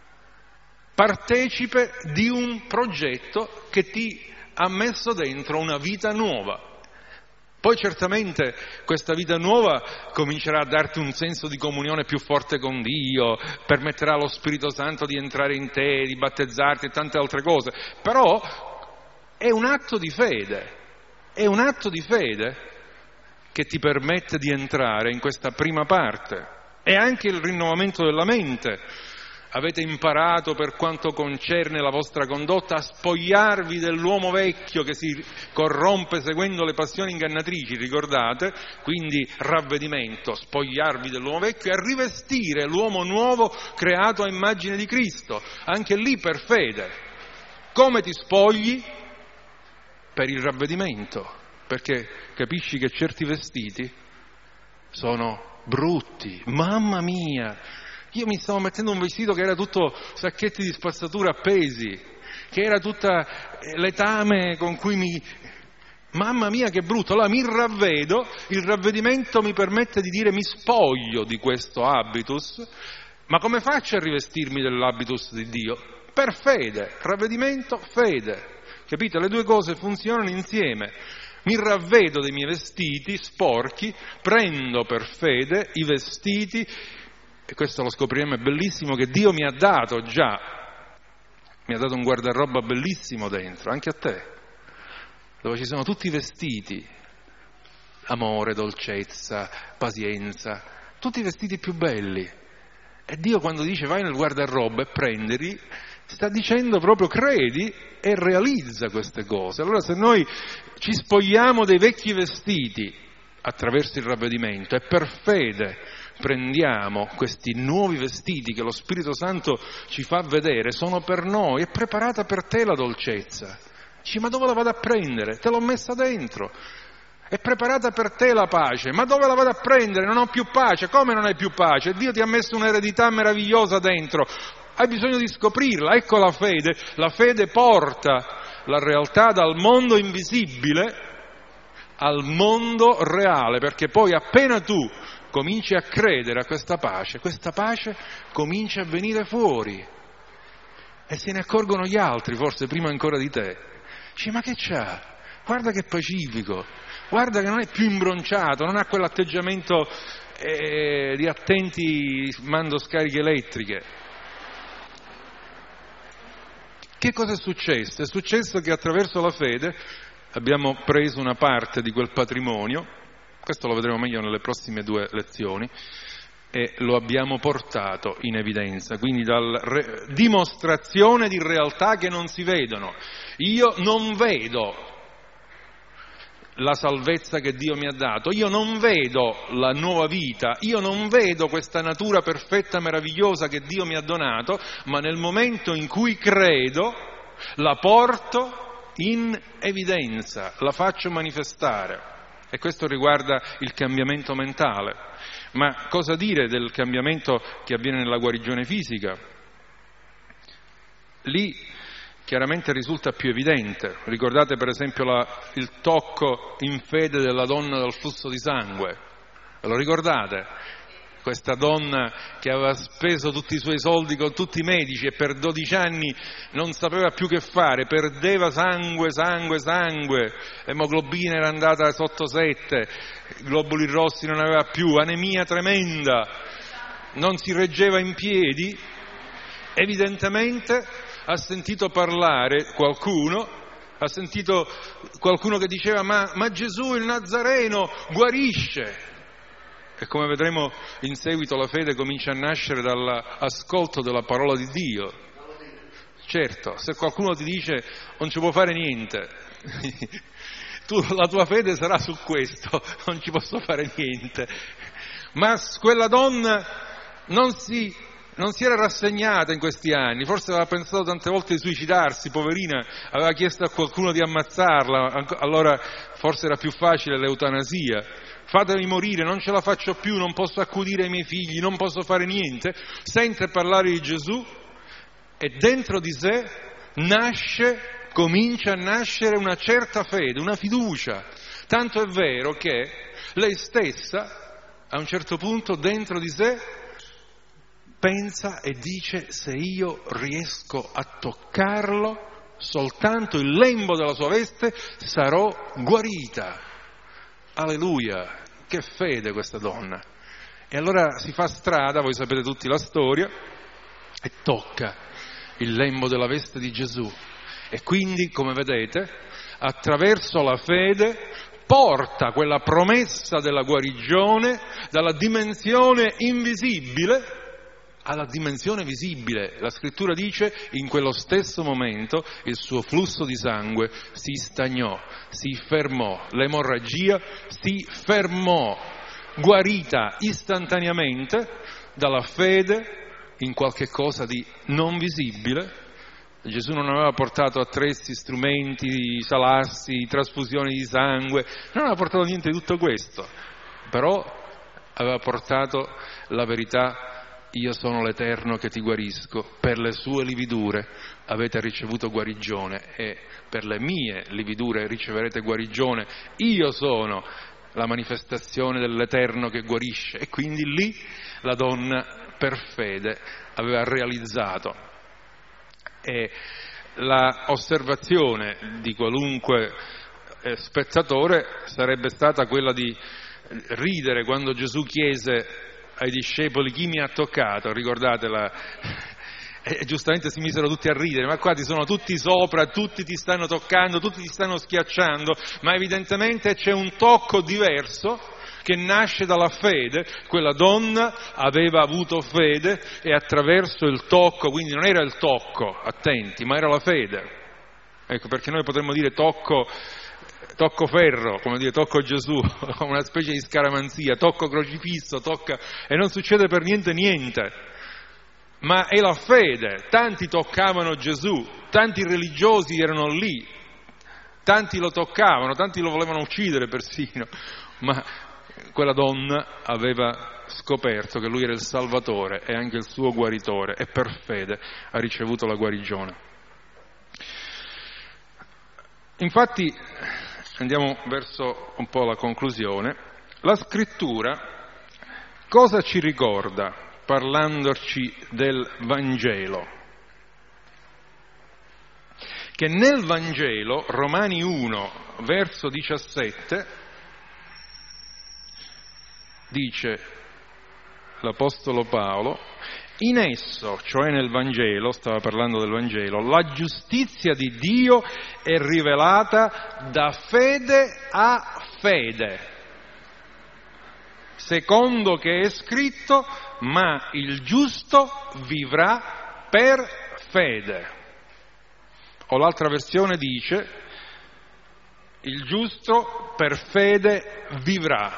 partecipe di un progetto che ti ha messo dentro una vita nuova. Poi certamente questa vita nuova comincerà a darti un senso di comunione più forte con Dio, permetterà allo Spirito Santo di entrare in te, di battezzarti e tante altre cose, però è un atto di fede, è un atto di fede che ti permette di entrare in questa prima parte. E anche il rinnovamento della mente. Avete imparato per quanto concerne la vostra condotta a spogliarvi dell'uomo vecchio che si corrompe seguendo le passioni ingannatrici, ricordate? Quindi ravvedimento, spogliarvi dell'uomo vecchio e a rivestire l'uomo nuovo creato a immagine di Cristo, anche lì per fede. Come ti spogli? Per il ravvedimento, perché capisci che certi vestiti sono brutti, mamma mia! Io mi stavo mettendo un vestito che era tutto sacchetti di spazzatura appesi, che era tutta letame con cui mi... Mamma mia che brutto! Allora mi ravvedo, il ravvedimento mi permette di dire mi spoglio di questo habitus, ma come faccio a rivestirmi dell'habitus di Dio? Per fede, ravvedimento, fede. Capite? Le due cose funzionano insieme. Mi ravvedo dei miei vestiti sporchi, prendo per fede i vestiti. E questo lo scopriremo, è bellissimo, che Dio mi ha dato già, mi ha dato un guardaroba bellissimo dentro, anche a te, dove ci sono tutti i vestiti, amore, dolcezza, pazienza, tutti i vestiti più belli. E Dio quando dice vai nel guardaroba e prendili, sta dicendo proprio credi e realizza queste cose. Allora se noi ci spogliamo dei vecchi vestiti attraverso il ravvedimento e per fede prendiamo questi nuovi vestiti che lo Spirito Santo ci fa vedere, sono per noi, è preparata per te la dolcezza. Dici, ma dove la vado a prendere? Te l'ho messa dentro. È preparata per te la pace, ma dove la vado a prendere? Non ho più pace. Come non hai più pace? Dio ti ha messo un'eredità meravigliosa dentro. hai bisogno di scoprirla. Ecco la fede, la fede porta la realtà dal mondo invisibile al mondo reale, perché poi appena tu cominci a credere a questa pace, questa pace comincia a venire fuori e se ne accorgono gli altri, forse prima ancora di te. Dici, ma che c'ha? Guarda che pacifico, guarda che non è più imbronciato, non ha quell'atteggiamento eh, di attenti, mando scariche elettriche. Che cosa è successo? È successo che attraverso la fede abbiamo preso una parte di quel patrimonio, questo lo vedremo meglio nelle prossime due lezioni, e lo abbiamo portato in evidenza, quindi dalla re- dimostrazione di realtà che non si vedono. Io non vedo la salvezza che Dio mi ha dato, io non vedo la nuova vita, io non vedo questa natura perfetta, meravigliosa che Dio mi ha donato, ma nel momento in cui credo la porto in evidenza, la faccio manifestare. E questo riguarda il cambiamento mentale. Ma cosa dire del cambiamento che avviene nella guarigione fisica? Lì chiaramente risulta più evidente. Ricordate per esempio la, il tocco in fede della donna del flusso di sangue? Ve lo ricordate? Questa donna che aveva speso tutti i suoi soldi con tutti i medici e per dodici anni non sapeva più che fare, perdeva sangue, sangue, sangue, l'emoglobina era andata sotto sette, globuli rossi non aveva più, anemia tremenda, non si reggeva in piedi. Evidentemente ha sentito parlare qualcuno, ha sentito qualcuno che diceva ma, ma Gesù il Nazareno guarisce. E come vedremo in seguito la fede comincia a nascere dall'ascolto della parola di Dio. Certo, se qualcuno ti dice non ci può fare niente, tu, la tua fede sarà su questo, non ci posso fare niente. Ma quella donna non si, non si era rassegnata in questi anni, forse aveva pensato tante volte di suicidarsi, poverina, aveva chiesto a qualcuno di ammazzarla, allora forse era più facile l'eutanasia. Fatemi morire, non ce la faccio più, non posso accudire ai miei figli, non posso fare niente. Sente parlare di Gesù e dentro di sé nasce, comincia a nascere una certa fede, una fiducia. Tanto è vero che lei stessa, a un certo punto, dentro di sé, pensa e dice: se io riesco a toccarlo, soltanto il lembo della sua veste, sarò guarita. Alleluia, che fede questa donna. E allora si fa strada, voi sapete tutti la storia, e tocca il lembo della veste di Gesù. E quindi, come vedete, attraverso la fede porta quella promessa della guarigione dalla dimensione invisibile alla dimensione visibile. La scrittura dice: in quello stesso momento il suo flusso di sangue si stagnò, si fermò, l'emorragia si fermò, guarita istantaneamente dalla fede in qualche cosa di non visibile. Gesù non aveva portato attrezzi, strumenti, salassi, trasfusioni di sangue, non aveva portato niente di tutto questo, però aveva portato la verità: io sono l'Eterno che ti guarisco, per le sue lividure avete ricevuto guarigione e per le mie lividure riceverete guarigione, io sono la manifestazione dell'Eterno che guarisce. E quindi lì la donna per fede aveva realizzato. E la osservazione di qualunque spettatore sarebbe stata quella di ridere quando Gesù chiese ai discepoli: chi mi ha toccato? Ricordate la... E giustamente si misero tutti a ridere: ma qua ti sono tutti sopra, tutti ti stanno toccando, tutti ti stanno schiacciando. Ma evidentemente c'è un tocco diverso che nasce dalla fede. Quella donna aveva avuto fede e attraverso il tocco, quindi non era il tocco, attenti, ma era la fede. Ecco perché noi potremmo dire tocco tocco ferro, come dire tocco Gesù, una specie di scaramanzia, tocco crocifisso, tocca, e non succede per niente niente, ma è la fede. Tanti toccavano Gesù, tanti religiosi erano lì, tanti lo toccavano, tanti lo volevano uccidere persino, ma quella donna aveva scoperto che lui era il Salvatore e anche il suo guaritore, e per fede ha ricevuto la guarigione. Infatti, andiamo verso un po' la conclusione, la Scrittura cosa ci ricorda parlandoci del Vangelo? Che nel Vangelo, Romani uno, verso diciassette, dice l'Apostolo Paolo, in esso, cioè nel Vangelo, stava parlando del Vangelo, la giustizia di Dio è rivelata da fede a fede, secondo che è scritto, ma il giusto vivrà per fede. O l'altra versione dice, il giusto per fede vivrà.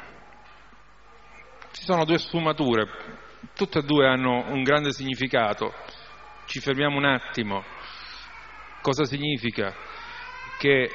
Ci sono due sfumature, tutte e due hanno un grande significato. Ci fermiamo un attimo. Cosa significa? Che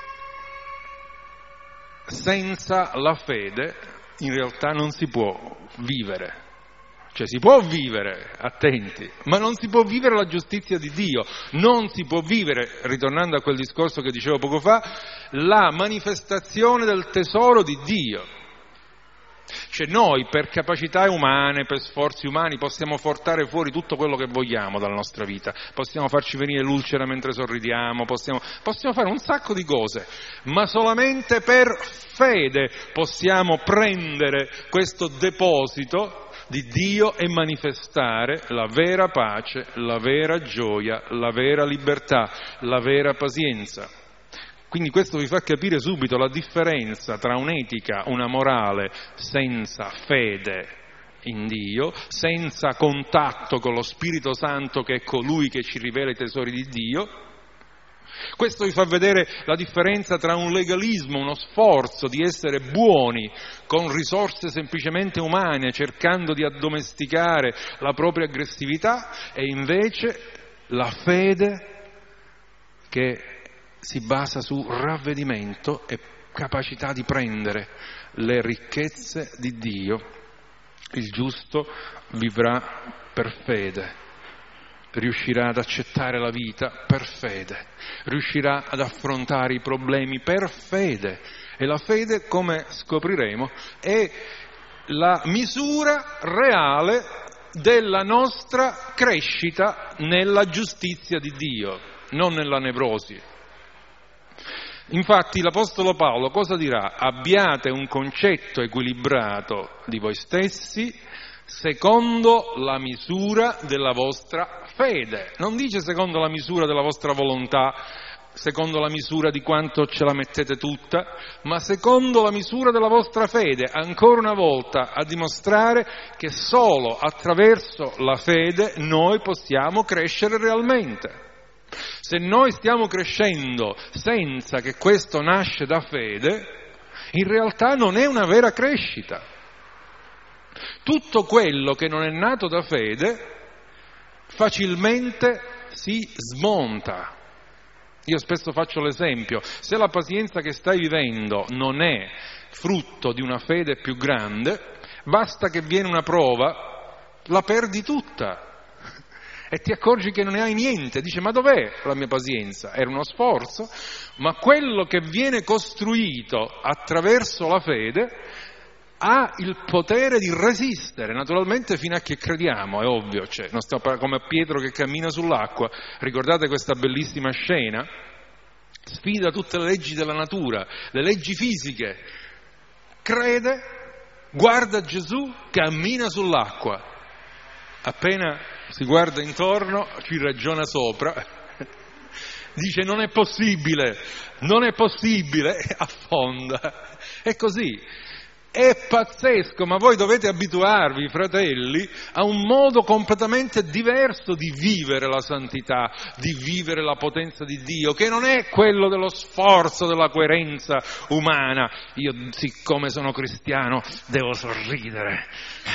senza la fede in realtà non si può vivere. Cioè si può vivere, attenti, ma non si può vivere la giustizia di Dio, non si può vivere, ritornando a quel discorso che dicevo poco fa, la manifestazione del tesoro di Dio. Cioè noi per capacità umane, per sforzi umani possiamo portare fuori tutto quello che vogliamo dalla nostra vita, possiamo farci venire l'ulcera mentre sorridiamo, possiamo, possiamo fare un sacco di cose, ma solamente per fede possiamo prendere questo deposito di Dio e manifestare la vera pace, la vera gioia, la vera libertà, la vera pazienza. Quindi questo vi fa capire subito la differenza tra un'etica, una morale senza fede in Dio, senza contatto con lo Spirito Santo che è colui che ci rivela i tesori di Dio. Questo vi fa vedere la differenza tra un legalismo, uno sforzo di essere buoni con risorse semplicemente umane, cercando di addomesticare la propria aggressività, e invece la fede che si basa su ravvedimento e capacità di prendere le ricchezze di Dio. Il giusto vivrà per fede. Riuscirà ad accettare la vita per fede, riuscirà ad affrontare i problemi per fede, e la fede, come scopriremo, è la misura reale della nostra crescita nella giustizia di Dio, non nella nevrosi. Infatti l'Apostolo Paolo cosa dirà? Abbiate un concetto equilibrato di voi stessi secondo la misura della vostra fede. Non dice secondo la misura della vostra volontà, secondo la misura di quanto ce la mettete tutta, ma secondo la misura della vostra fede, ancora una volta a dimostrare che solo attraverso la fede noi possiamo crescere realmente. Se noi stiamo crescendo senza che questo nasce da fede, in realtà non è una vera crescita. Tutto quello che non è nato da fede facilmente si smonta. Io spesso faccio l'esempio, se la pazienza che stai vivendo non è frutto di una fede più grande, basta che viene una prova, la perdi tutta e ti accorgi che non ne hai niente. Dice, ma dov'è la mia pazienza? Era uno sforzo, ma quello che viene costruito attraverso la fede ha il potere di resistere, naturalmente fino a che crediamo, è ovvio, cioè, non sto par- come Pietro che cammina sull'acqua. Ricordate questa bellissima scena? Sfida tutte le leggi della natura, le leggi fisiche, crede, guarda Gesù, cammina sull'acqua, appena si guarda intorno, ci ragiona sopra, dice non è possibile, non è possibile, affonda, è così. È pazzesco, ma voi dovete abituarvi, fratelli, a un modo completamente diverso di vivere la santità, di vivere la potenza di Dio, che non è quello dello sforzo, della coerenza umana. Io, siccome sono cristiano, devo sorridere.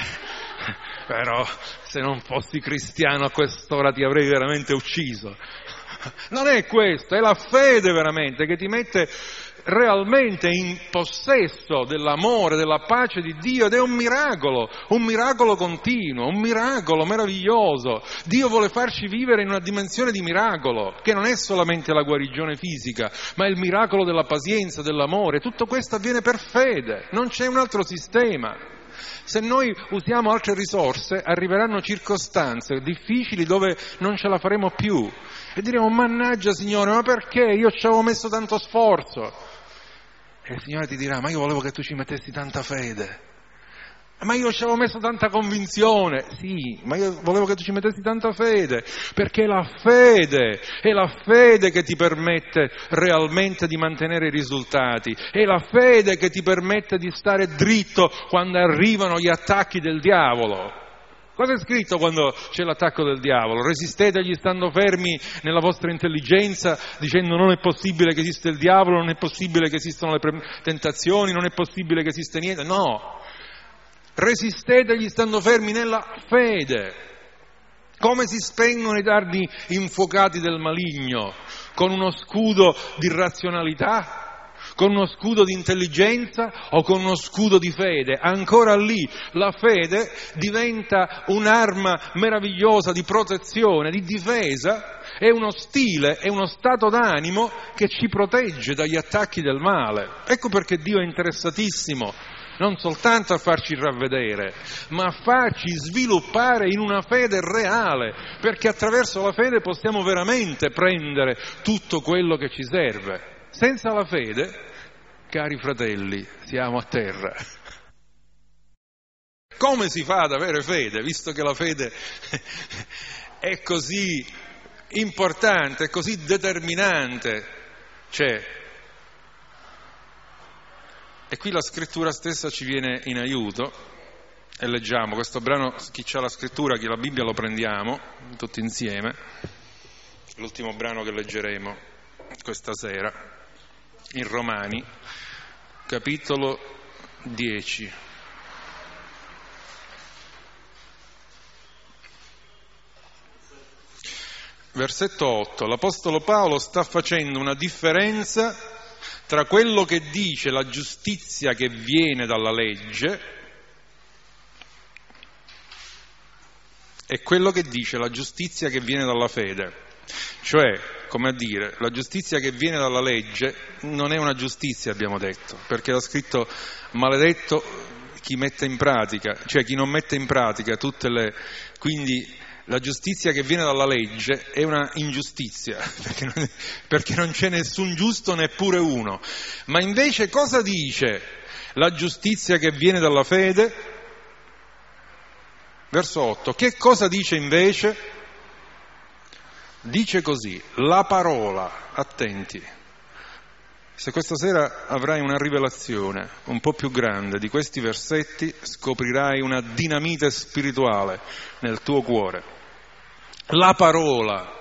Però, se non fossi cristiano a quest'ora ti avrei veramente ucciso. Non è questo, è la fede veramente che ti mette realmente in possesso dell'amore, della pace di Dio, ed è un miracolo, un miracolo continuo, un miracolo meraviglioso. Dio vuole farci vivere in una dimensione di miracolo, che non è solamente la guarigione fisica, ma è il miracolo della pazienza, dell'amore. Tutto questo avviene per fede, non c'è un altro sistema. Se noi usiamo altre risorse, arriveranno circostanze difficili dove non ce la faremo più e diremo: mannaggia Signore, ma perché? Io ci avevo messo tanto sforzo. E il Signore ti dirà: ma io volevo che tu ci mettessi tanta fede, ma io ci avevo messo tanta convinzione. Sì, ma io volevo che tu ci mettessi tanta fede, perché la fede è la fede che ti permette realmente di mantenere i risultati, è la fede che ti permette di stare dritto quando arrivano gli attacchi del diavolo. Cosa è scritto quando c'è l'attacco del diavolo? Resistetegli stando fermi nella vostra intelligenza, dicendo: non è possibile che esista il diavolo, non è possibile che esistano le pre- tentazioni, non è possibile che esista niente. No! Resistetegli stando fermi nella fede. Come si spengono i dardi infuocati del maligno? Con uno scudo di razionalità? Con uno scudo di intelligenza o con uno scudo di fede? Ancora lì la fede diventa un'arma meravigliosa di protezione, di difesa, è uno stile, è uno stato d'animo che ci protegge dagli attacchi del male. Ecco perché Dio è interessatissimo non soltanto a farci ravvedere, ma a farci sviluppare in una fede reale, perché attraverso la fede possiamo veramente prendere tutto quello che ci serve. Senza la fede, cari fratelli, siamo a terra. Come si fa ad avere fede, visto che la fede è così importante, è così determinante? C'è. E qui la scrittura stessa ci viene in aiuto, e leggiamo questo brano. Chi c'ha la scrittura, chi ha la Bibbia, lo prendiamo tutti insieme. L'ultimo brano che leggeremo questa sera, in Romani, capitolo dieci. Versetto otto. L'Apostolo Paolo sta facendo una differenza tra quello che dice la giustizia che viene dalla legge e quello che dice la giustizia che viene dalla fede. Cioè, come a dire, la giustizia che viene dalla legge non è una giustizia, abbiamo detto, perché era scritto: maledetto chi mette in pratica, cioè chi non mette in pratica tutte le... Quindi la giustizia che viene dalla legge è una ingiustizia, perché non, perché non c'è nessun giusto, neppure uno. Ma invece cosa dice la giustizia che viene dalla fede? Verso otto. Che cosa dice invece? Dice così: la parola, attenti, se questa sera avrai una rivelazione un po' più grande di questi versetti, scoprirai una dinamite spirituale nel tuo cuore. La parola,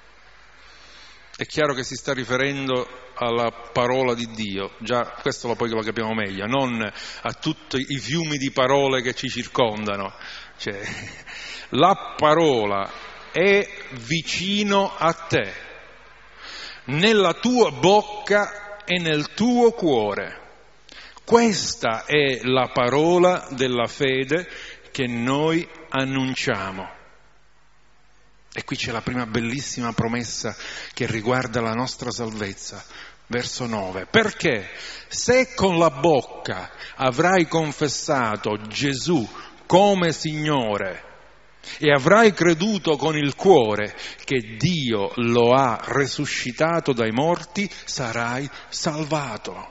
è chiaro che si sta riferendo alla parola di Dio, già questo lo poi lo capiamo meglio, non a tutti i fiumi di parole che ci circondano. Cioè, la parola è vicino a te, nella tua bocca e nel tuo cuore. Questa è la parola della fede che noi annunciamo. E qui c'è la prima bellissima promessa che riguarda la nostra salvezza. Verso nove. Perché se con la bocca avrai confessato Gesù come Signore e avrai creduto con il cuore che Dio lo ha resuscitato dai morti, sarai salvato.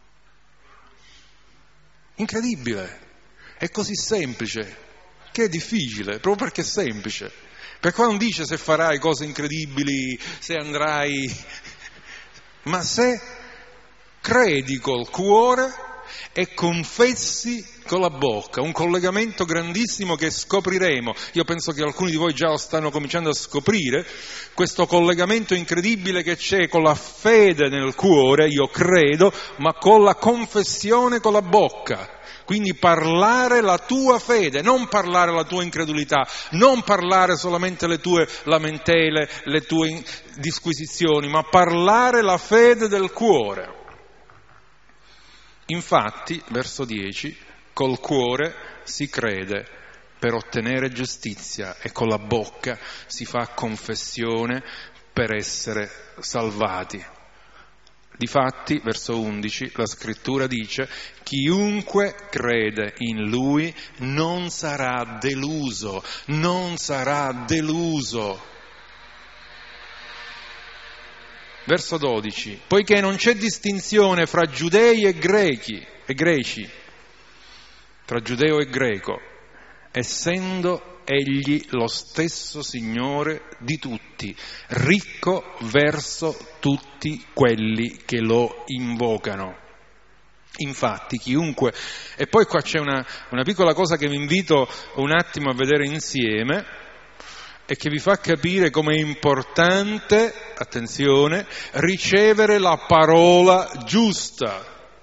Incredibile, è così semplice che è difficile, proprio perché è semplice. Perché qua non dice se farai cose incredibili, se andrai, ma se credi col cuore e confessi con la bocca, un collegamento grandissimo che scopriremo. Io penso che alcuni di voi già lo stanno cominciando a scoprire, questo collegamento incredibile che c'è con la fede nel cuore, io credo, ma con la confessione con la bocca. Quindi parlare la tua fede, non parlare la tua incredulità, non parlare solamente le tue lamentele, le tue disquisizioni, ma parlare la fede del cuore. Infatti, verso dieci, col cuore si crede per ottenere giustizia e con la bocca si fa confessione per essere salvati. Difatti, verso undici, la scrittura dice: chiunque crede in Lui non sarà deluso, non sarà deluso. Verso dodici, poiché non c'è distinzione fra giudei e grechi, e greci, tra giudeo e greco, essendo egli lo stesso Signore di tutti, ricco verso tutti quelli che lo invocano. Infatti chiunque, e poi qua c'è una, una piccola cosa che vi invito un attimo a vedere insieme, e che vi fa capire come è importante, attenzione, ricevere la parola giusta.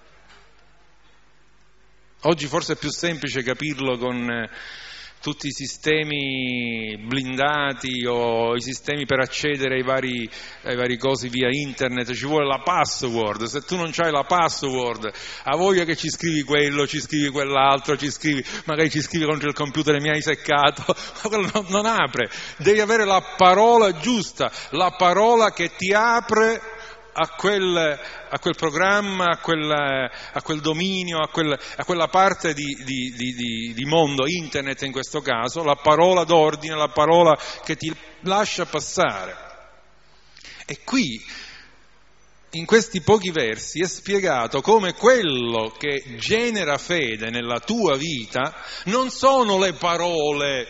Oggi forse è più semplice capirlo con eh, tutti i sistemi blindati o i sistemi per accedere ai vari, ai vari cosi via internet, ci vuole la password. Se tu non c'hai la password, ha voglia che ci scrivi quello, ci scrivi quell'altro, ci scrivi, magari ci scrivi contro il computer e mi hai seccato, ma quello non, non apre. Devi avere la parola giusta, la parola che ti apre a quel, a quel programma, a quel, a quel dominio, a, quel, a quella parte di, di, di, di mondo, internet in questo caso, la parola d'ordine, la parola che ti lascia passare. E qui, in questi pochi versi, è spiegato come quello che genera fede nella tua vita non sono le parole,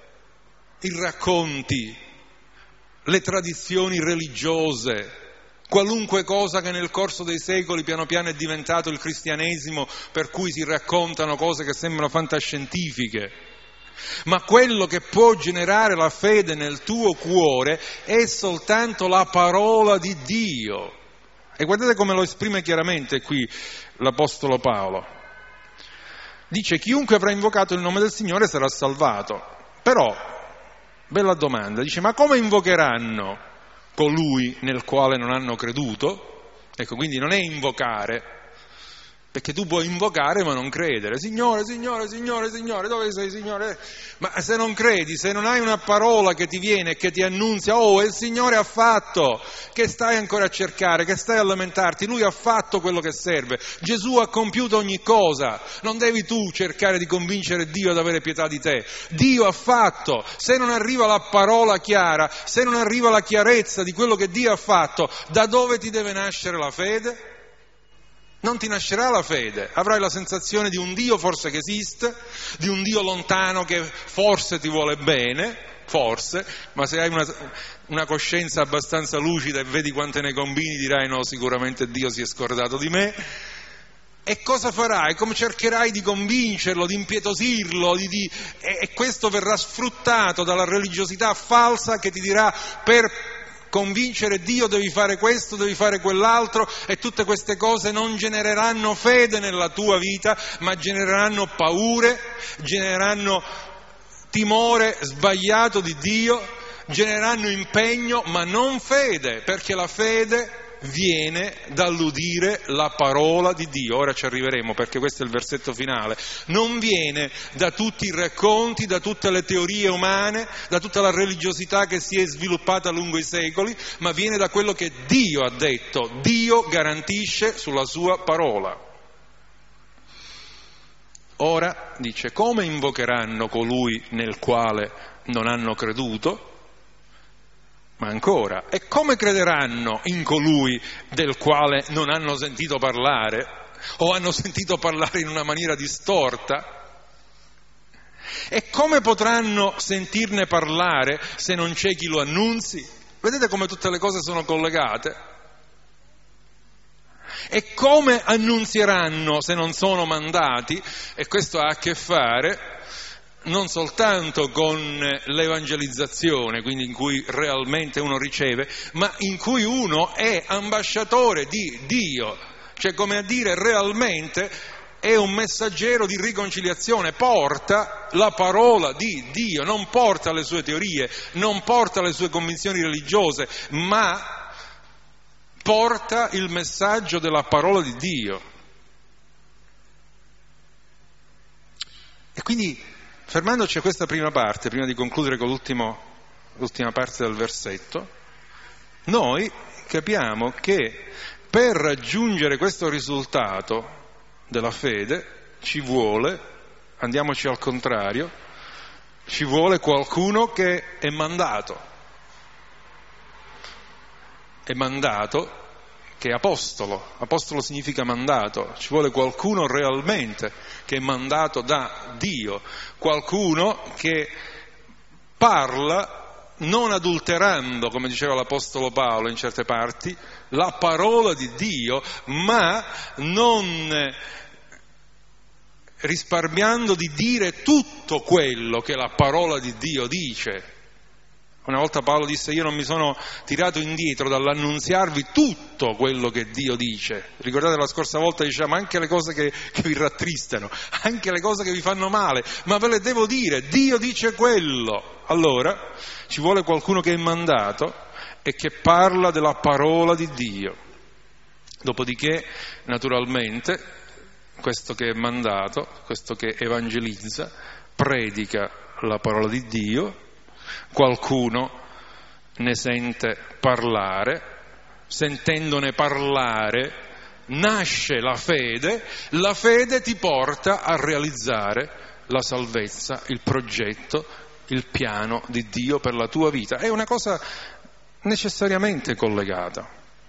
i racconti, le tradizioni religiose, qualunque cosa che nel corso dei secoli piano piano è diventato il cristianesimo, per cui si raccontano cose che sembrano fantascientifiche, ma quello che può generare la fede nel tuo cuore è soltanto la parola di Dio. E guardate come lo esprime chiaramente qui l'Apostolo Paolo. Dice: chiunque avrà invocato il nome del Signore sarà salvato. Però, bella domanda, dice: ma come invocheranno colui nel quale non hanno creduto? Ecco, quindi non è invocare, perché tu puoi invocare ma non credere. Signore, Signore, Signore, Signore, dove sei, Signore? Ma se non credi, se non hai una parola che ti viene e che ti annunzia: oh, il Signore ha fatto, che stai ancora a cercare, che stai a lamentarti? Lui ha fatto quello che serve, Gesù ha compiuto ogni cosa, non devi tu cercare di convincere Dio ad avere pietà di te. Dio ha fatto. Se non arriva la parola chiara, se non arriva la chiarezza di quello che Dio ha fatto, da dove ti deve nascere la fede? Non ti nascerà la fede, avrai la sensazione di un Dio forse che esiste, di un Dio lontano che forse ti vuole bene, forse, ma se hai una, una coscienza abbastanza lucida e vedi quante ne combini, dirai: no, sicuramente Dio si è scordato di me. E cosa farai? Come cercherai di convincerlo, di impietosirlo, di, di, e, e questo verrà sfruttato dalla religiosità falsa che ti dirà: per convincere Dio devi fare questo, devi fare quell'altro, e tutte queste cose non genereranno fede nella tua vita, ma genereranno paure, genereranno timore sbagliato di Dio, genereranno impegno, ma non fede, perché la fede viene dall'udire la parola di Dio. Ora ci arriveremo, perché questo è il versetto finale. Non viene da tutti i racconti, da tutte le teorie umane, da tutta la religiosità che si è sviluppata lungo i secoli, ma viene da quello che Dio ha detto. Dio garantisce sulla sua parola. Ora dice: come invocheranno colui nel quale non hanno creduto? Ma ancora, e come crederanno in colui del quale non hanno sentito parlare, o hanno sentito parlare in una maniera distorta? E come potranno sentirne parlare se non c'è chi lo annunzi? Vedete come tutte le cose sono collegate? E come annunzieranno se non sono mandati? E questo ha a che fare non soltanto con l'evangelizzazione, quindi in cui realmente uno riceve, ma in cui uno è ambasciatore di Dio, cioè come a dire realmente è un messaggero di riconciliazione, porta la parola di Dio, non porta le sue teorie, non porta le sue convinzioni religiose, ma porta il messaggio della parola di Dio. E quindi, fermandoci a questa prima parte, prima di concludere con l'ultimo, l'ultima parte del versetto, noi capiamo che per raggiungere questo risultato della fede ci vuole, andiamoci al contrario, ci vuole qualcuno che è mandato. È mandato, che è apostolo. Apostolo significa mandato. Ci vuole qualcuno realmente che è mandato da Dio. Qualcuno che parla non adulterando, come diceva l'Apostolo Paolo in certe parti, la parola di Dio, ma non risparmiando di dire tutto quello che la parola di Dio dice. Una volta Paolo disse: io non mi sono tirato indietro dall'annunziarvi tutto quello che Dio dice. Ricordate la scorsa volta dicevamo anche le cose che, che vi rattristano, anche le cose che vi fanno male, ma ve le devo dire, Dio dice quello. Allora ci vuole qualcuno che è mandato e che parla della parola di Dio. Dopodiché, naturalmente, questo che è mandato, questo che evangelizza, predica la parola di Dio. Qualcuno ne sente parlare, sentendone parlare nasce la fede, la fede ti porta a realizzare la salvezza, il progetto, il piano di Dio per la tua vita. È una cosa necessariamente collegata.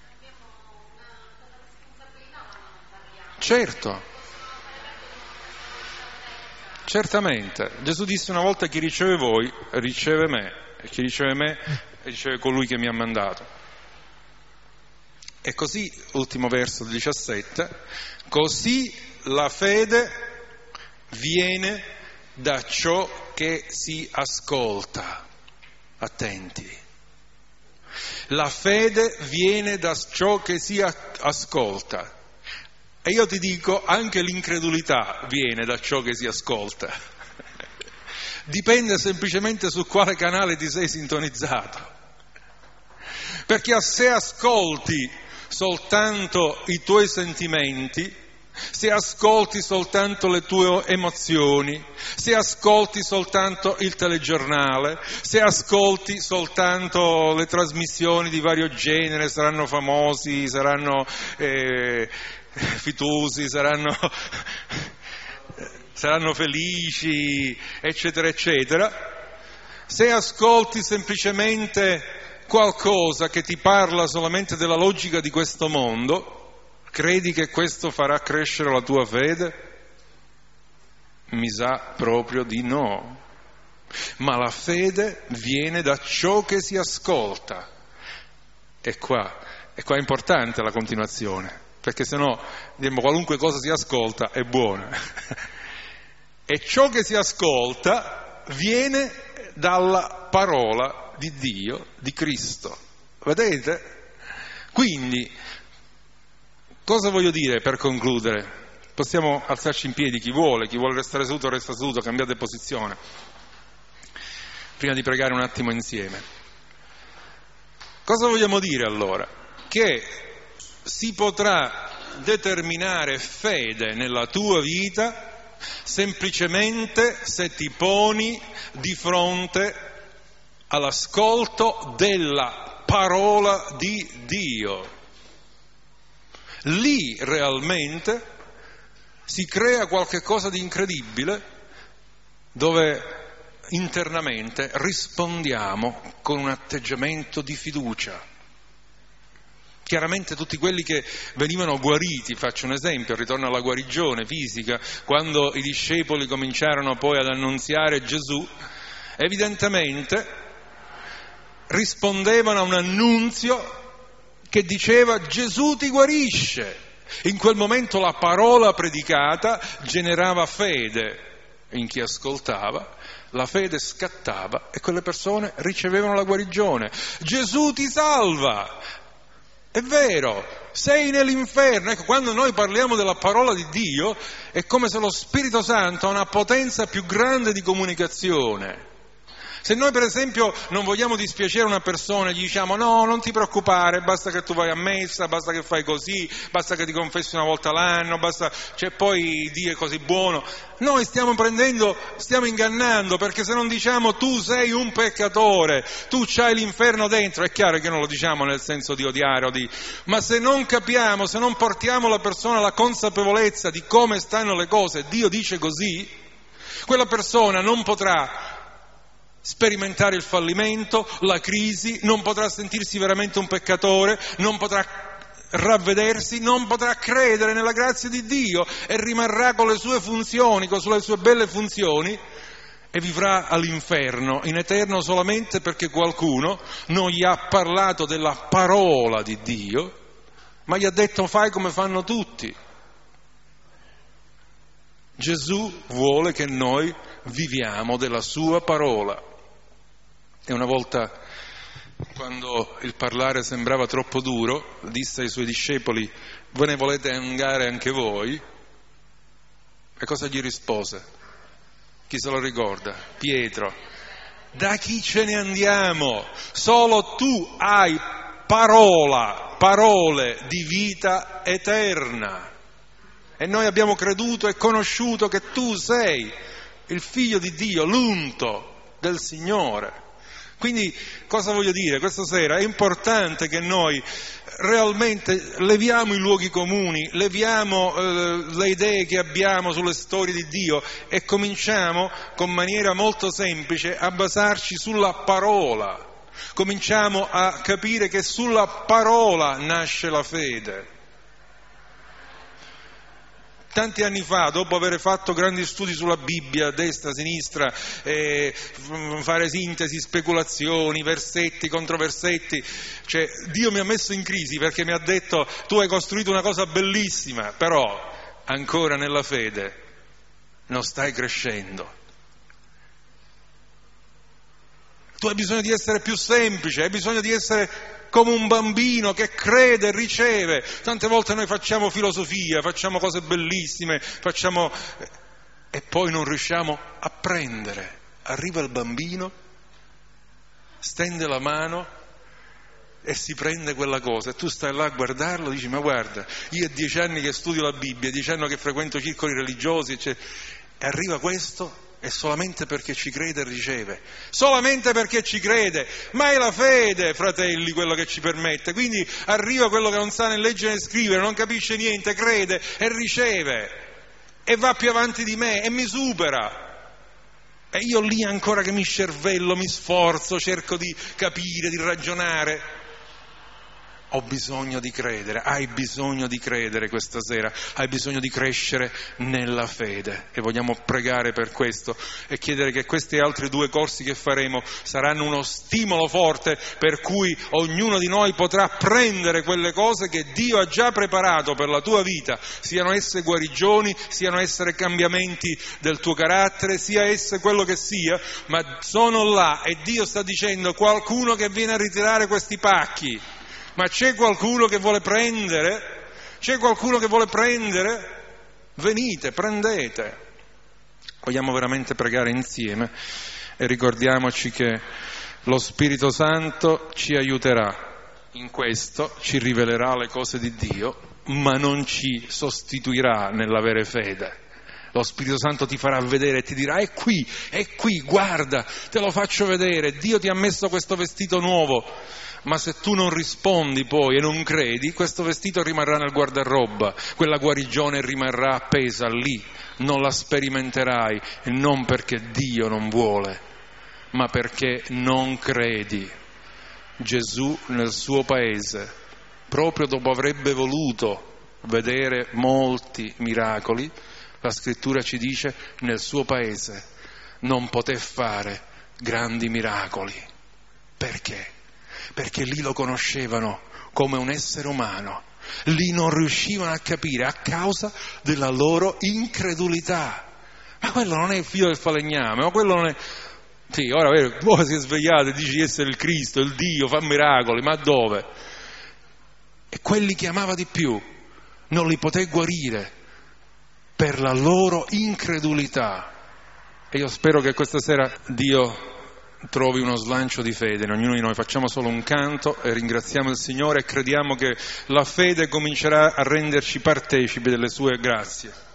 Certo. Certamente, Gesù disse una volta: chi riceve voi riceve me, e chi riceve me riceve colui che mi ha mandato. E così, ultimo verso diciassette, così la fede viene da ciò che si ascolta. Attenti. La fede viene da ciò che si ascolta. E io ti dico, anche l'incredulità viene da ciò che si ascolta. Dipende semplicemente su quale canale ti sei sintonizzato. Perché se ascolti soltanto i tuoi sentimenti, se ascolti soltanto le tue emozioni, se ascolti soltanto il telegiornale, se ascolti soltanto le trasmissioni di vario genere, saranno famosi, saranno eh, fitosi, saranno, saranno felici, eccetera, eccetera, se ascolti semplicemente qualcosa che ti parla solamente della logica di questo mondo, credi che questo farà crescere la tua fede? Mi sa proprio di no. Ma la fede viene da ciò che si ascolta. E qua, e qua è importante la continuazione, perché sennò diciamo, qualunque cosa si ascolta è buona. E ciò che si ascolta viene dalla parola di Dio, di Cristo. Vedete? Quindi, cosa voglio dire per concludere? Possiamo alzarci in piedi, chi vuole, chi vuole restare seduto resta seduto, cambiate posizione. Prima di pregare un attimo insieme. Cosa vogliamo dire allora? Che si potrà determinare fede nella tua vita semplicemente se ti poni di fronte all'ascolto della parola di Dio. Lì realmente si crea qualche cosa di incredibile dove internamente rispondiamo con un atteggiamento di fiducia. Chiaramente tutti quelli che venivano guariti, faccio un esempio, ritorno alla guarigione fisica, quando i discepoli cominciarono poi ad annunziare Gesù, evidentemente rispondevano a un annunzio che diceva Gesù ti guarisce. In quel momento la parola predicata generava fede in chi ascoltava, la fede scattava e quelle persone ricevevano la guarigione. Gesù ti salva! È vero, sei nell'inferno. Ecco, quando noi parliamo della parola di Dio è come se lo Spirito Santo ha una potenza più grande di comunicazione. Se noi per esempio non vogliamo dispiacere una persona e gli diciamo no, non ti preoccupare, basta che tu vai a messa, basta che fai così, basta che ti confessi una volta l'anno, basta, cioè poi Dio è così buono, noi stiamo prendendo, stiamo ingannando, perché se non diciamo tu sei un peccatore, tu c'hai l'inferno dentro, è chiaro che non lo diciamo nel senso di odiare o di... ma se non capiamo, se non portiamo la persona alla consapevolezza di come stanno le cose, Dio dice così, quella persona non potrà sperimentare il fallimento, la crisi, non potrà sentirsi veramente un peccatore, non potrà ravvedersi, non potrà credere nella grazia di Dio e rimarrà con le sue funzioni, con le sue belle funzioni e vivrà all'inferno in eterno solamente perché qualcuno non gli ha parlato della parola di Dio, ma gli ha detto fai come fanno tutti. Gesù vuole che noi viviamo della sua parola. E una volta, quando il parlare sembrava troppo duro, disse ai suoi discepoli: ve ne volete andare anche voi? E cosa gli rispose? Chi se lo ricorda? Pietro: da chi ce ne andiamo? Solo tu hai parola, parole di vita eterna. E noi abbiamo creduto e conosciuto che tu sei il Figlio di Dio, l'unto del Signore. Quindi cosa voglio dire? Questa sera è importante che noi realmente leviamo i luoghi comuni, leviamo eh, le idee che abbiamo sulle storie di Dio e cominciamo con maniera molto semplice a basarci sulla parola. Cominciamo a capire che sulla parola nasce la fede. Tanti anni fa, dopo aver fatto grandi studi sulla Bibbia, a destra, a sinistra, eh, fare sintesi, speculazioni, versetti, controversetti, cioè Dio mi ha messo in crisi perché mi ha detto tu hai costruito una cosa bellissima, però ancora nella fede non stai crescendo. Tu hai bisogno di essere più semplice, hai bisogno di essere come un bambino che crede e riceve. Tante volte noi facciamo filosofia, facciamo cose bellissime, facciamo... e poi non riusciamo a prendere. Arriva il bambino, stende la mano e si prende quella cosa e tu stai là a guardarlo e dici ma guarda, io è dieci anni che studio la Bibbia, dieci anni che frequento circoli religiosi, cioè... e arriva questo... è solamente perché ci crede e riceve, solamente perché ci crede, ma è la fede, fratelli, quello che ci permette. Quindi arriva quello che non sa né leggere né scrivere, non capisce niente, crede e riceve e va più avanti di me e mi supera. E io lì ancora che mi scervello, mi sforzo, cerco di capire, di ragionare. Ho bisogno di credere, hai bisogno di credere questa sera, hai bisogno di crescere nella fede e vogliamo pregare per questo e chiedere che questi altri due corsi che faremo saranno uno stimolo forte per cui ognuno di noi potrà prendere quelle cose che Dio ha già preparato per la tua vita, siano esse guarigioni, siano esse cambiamenti del tuo carattere, sia esse quello che sia, ma sono là e Dio sta dicendo qualcuno che viene a ritirare questi pacchi. Ma c'è qualcuno che vuole prendere? C'è qualcuno che vuole prendere? Venite, prendete. Vogliamo veramente pregare insieme e ricordiamoci che lo Spirito Santo ci aiuterà in questo, ci rivelerà le cose di Dio, ma non ci sostituirà nell'avere fede. Lo Spirito Santo ti farà vedere e ti dirà è qui, è qui, guarda, te lo faccio vedere, Dio ti ha messo questo vestito nuovo. Ma se tu non rispondi poi e non credi, questo vestito rimarrà nel guardaroba, quella guarigione rimarrà appesa lì, non la sperimenterai, e non perché Dio non vuole, ma perché non credi. Gesù nel suo paese, proprio dopo avrebbe voluto vedere molti miracoli, la scrittura ci dice nel suo paese non poté fare grandi miracoli. Perché? Perché lì lo conoscevano come un essere umano, lì non riuscivano a capire a causa della loro incredulità. Ma quello non è il figlio del falegname, ma quello non è... Sì, ora vero, voi si è svegliato e dici di essere il Cristo, il Dio, fa miracoli, ma dove? E quelli che amava di più non li poté guarire per la loro incredulità. E io spero che questa sera Dio trovi uno slancio di fede in ognuno di noi. Facciamo solo un canto e ringraziamo il Signore e crediamo che la fede comincerà a renderci partecipi delle sue grazie.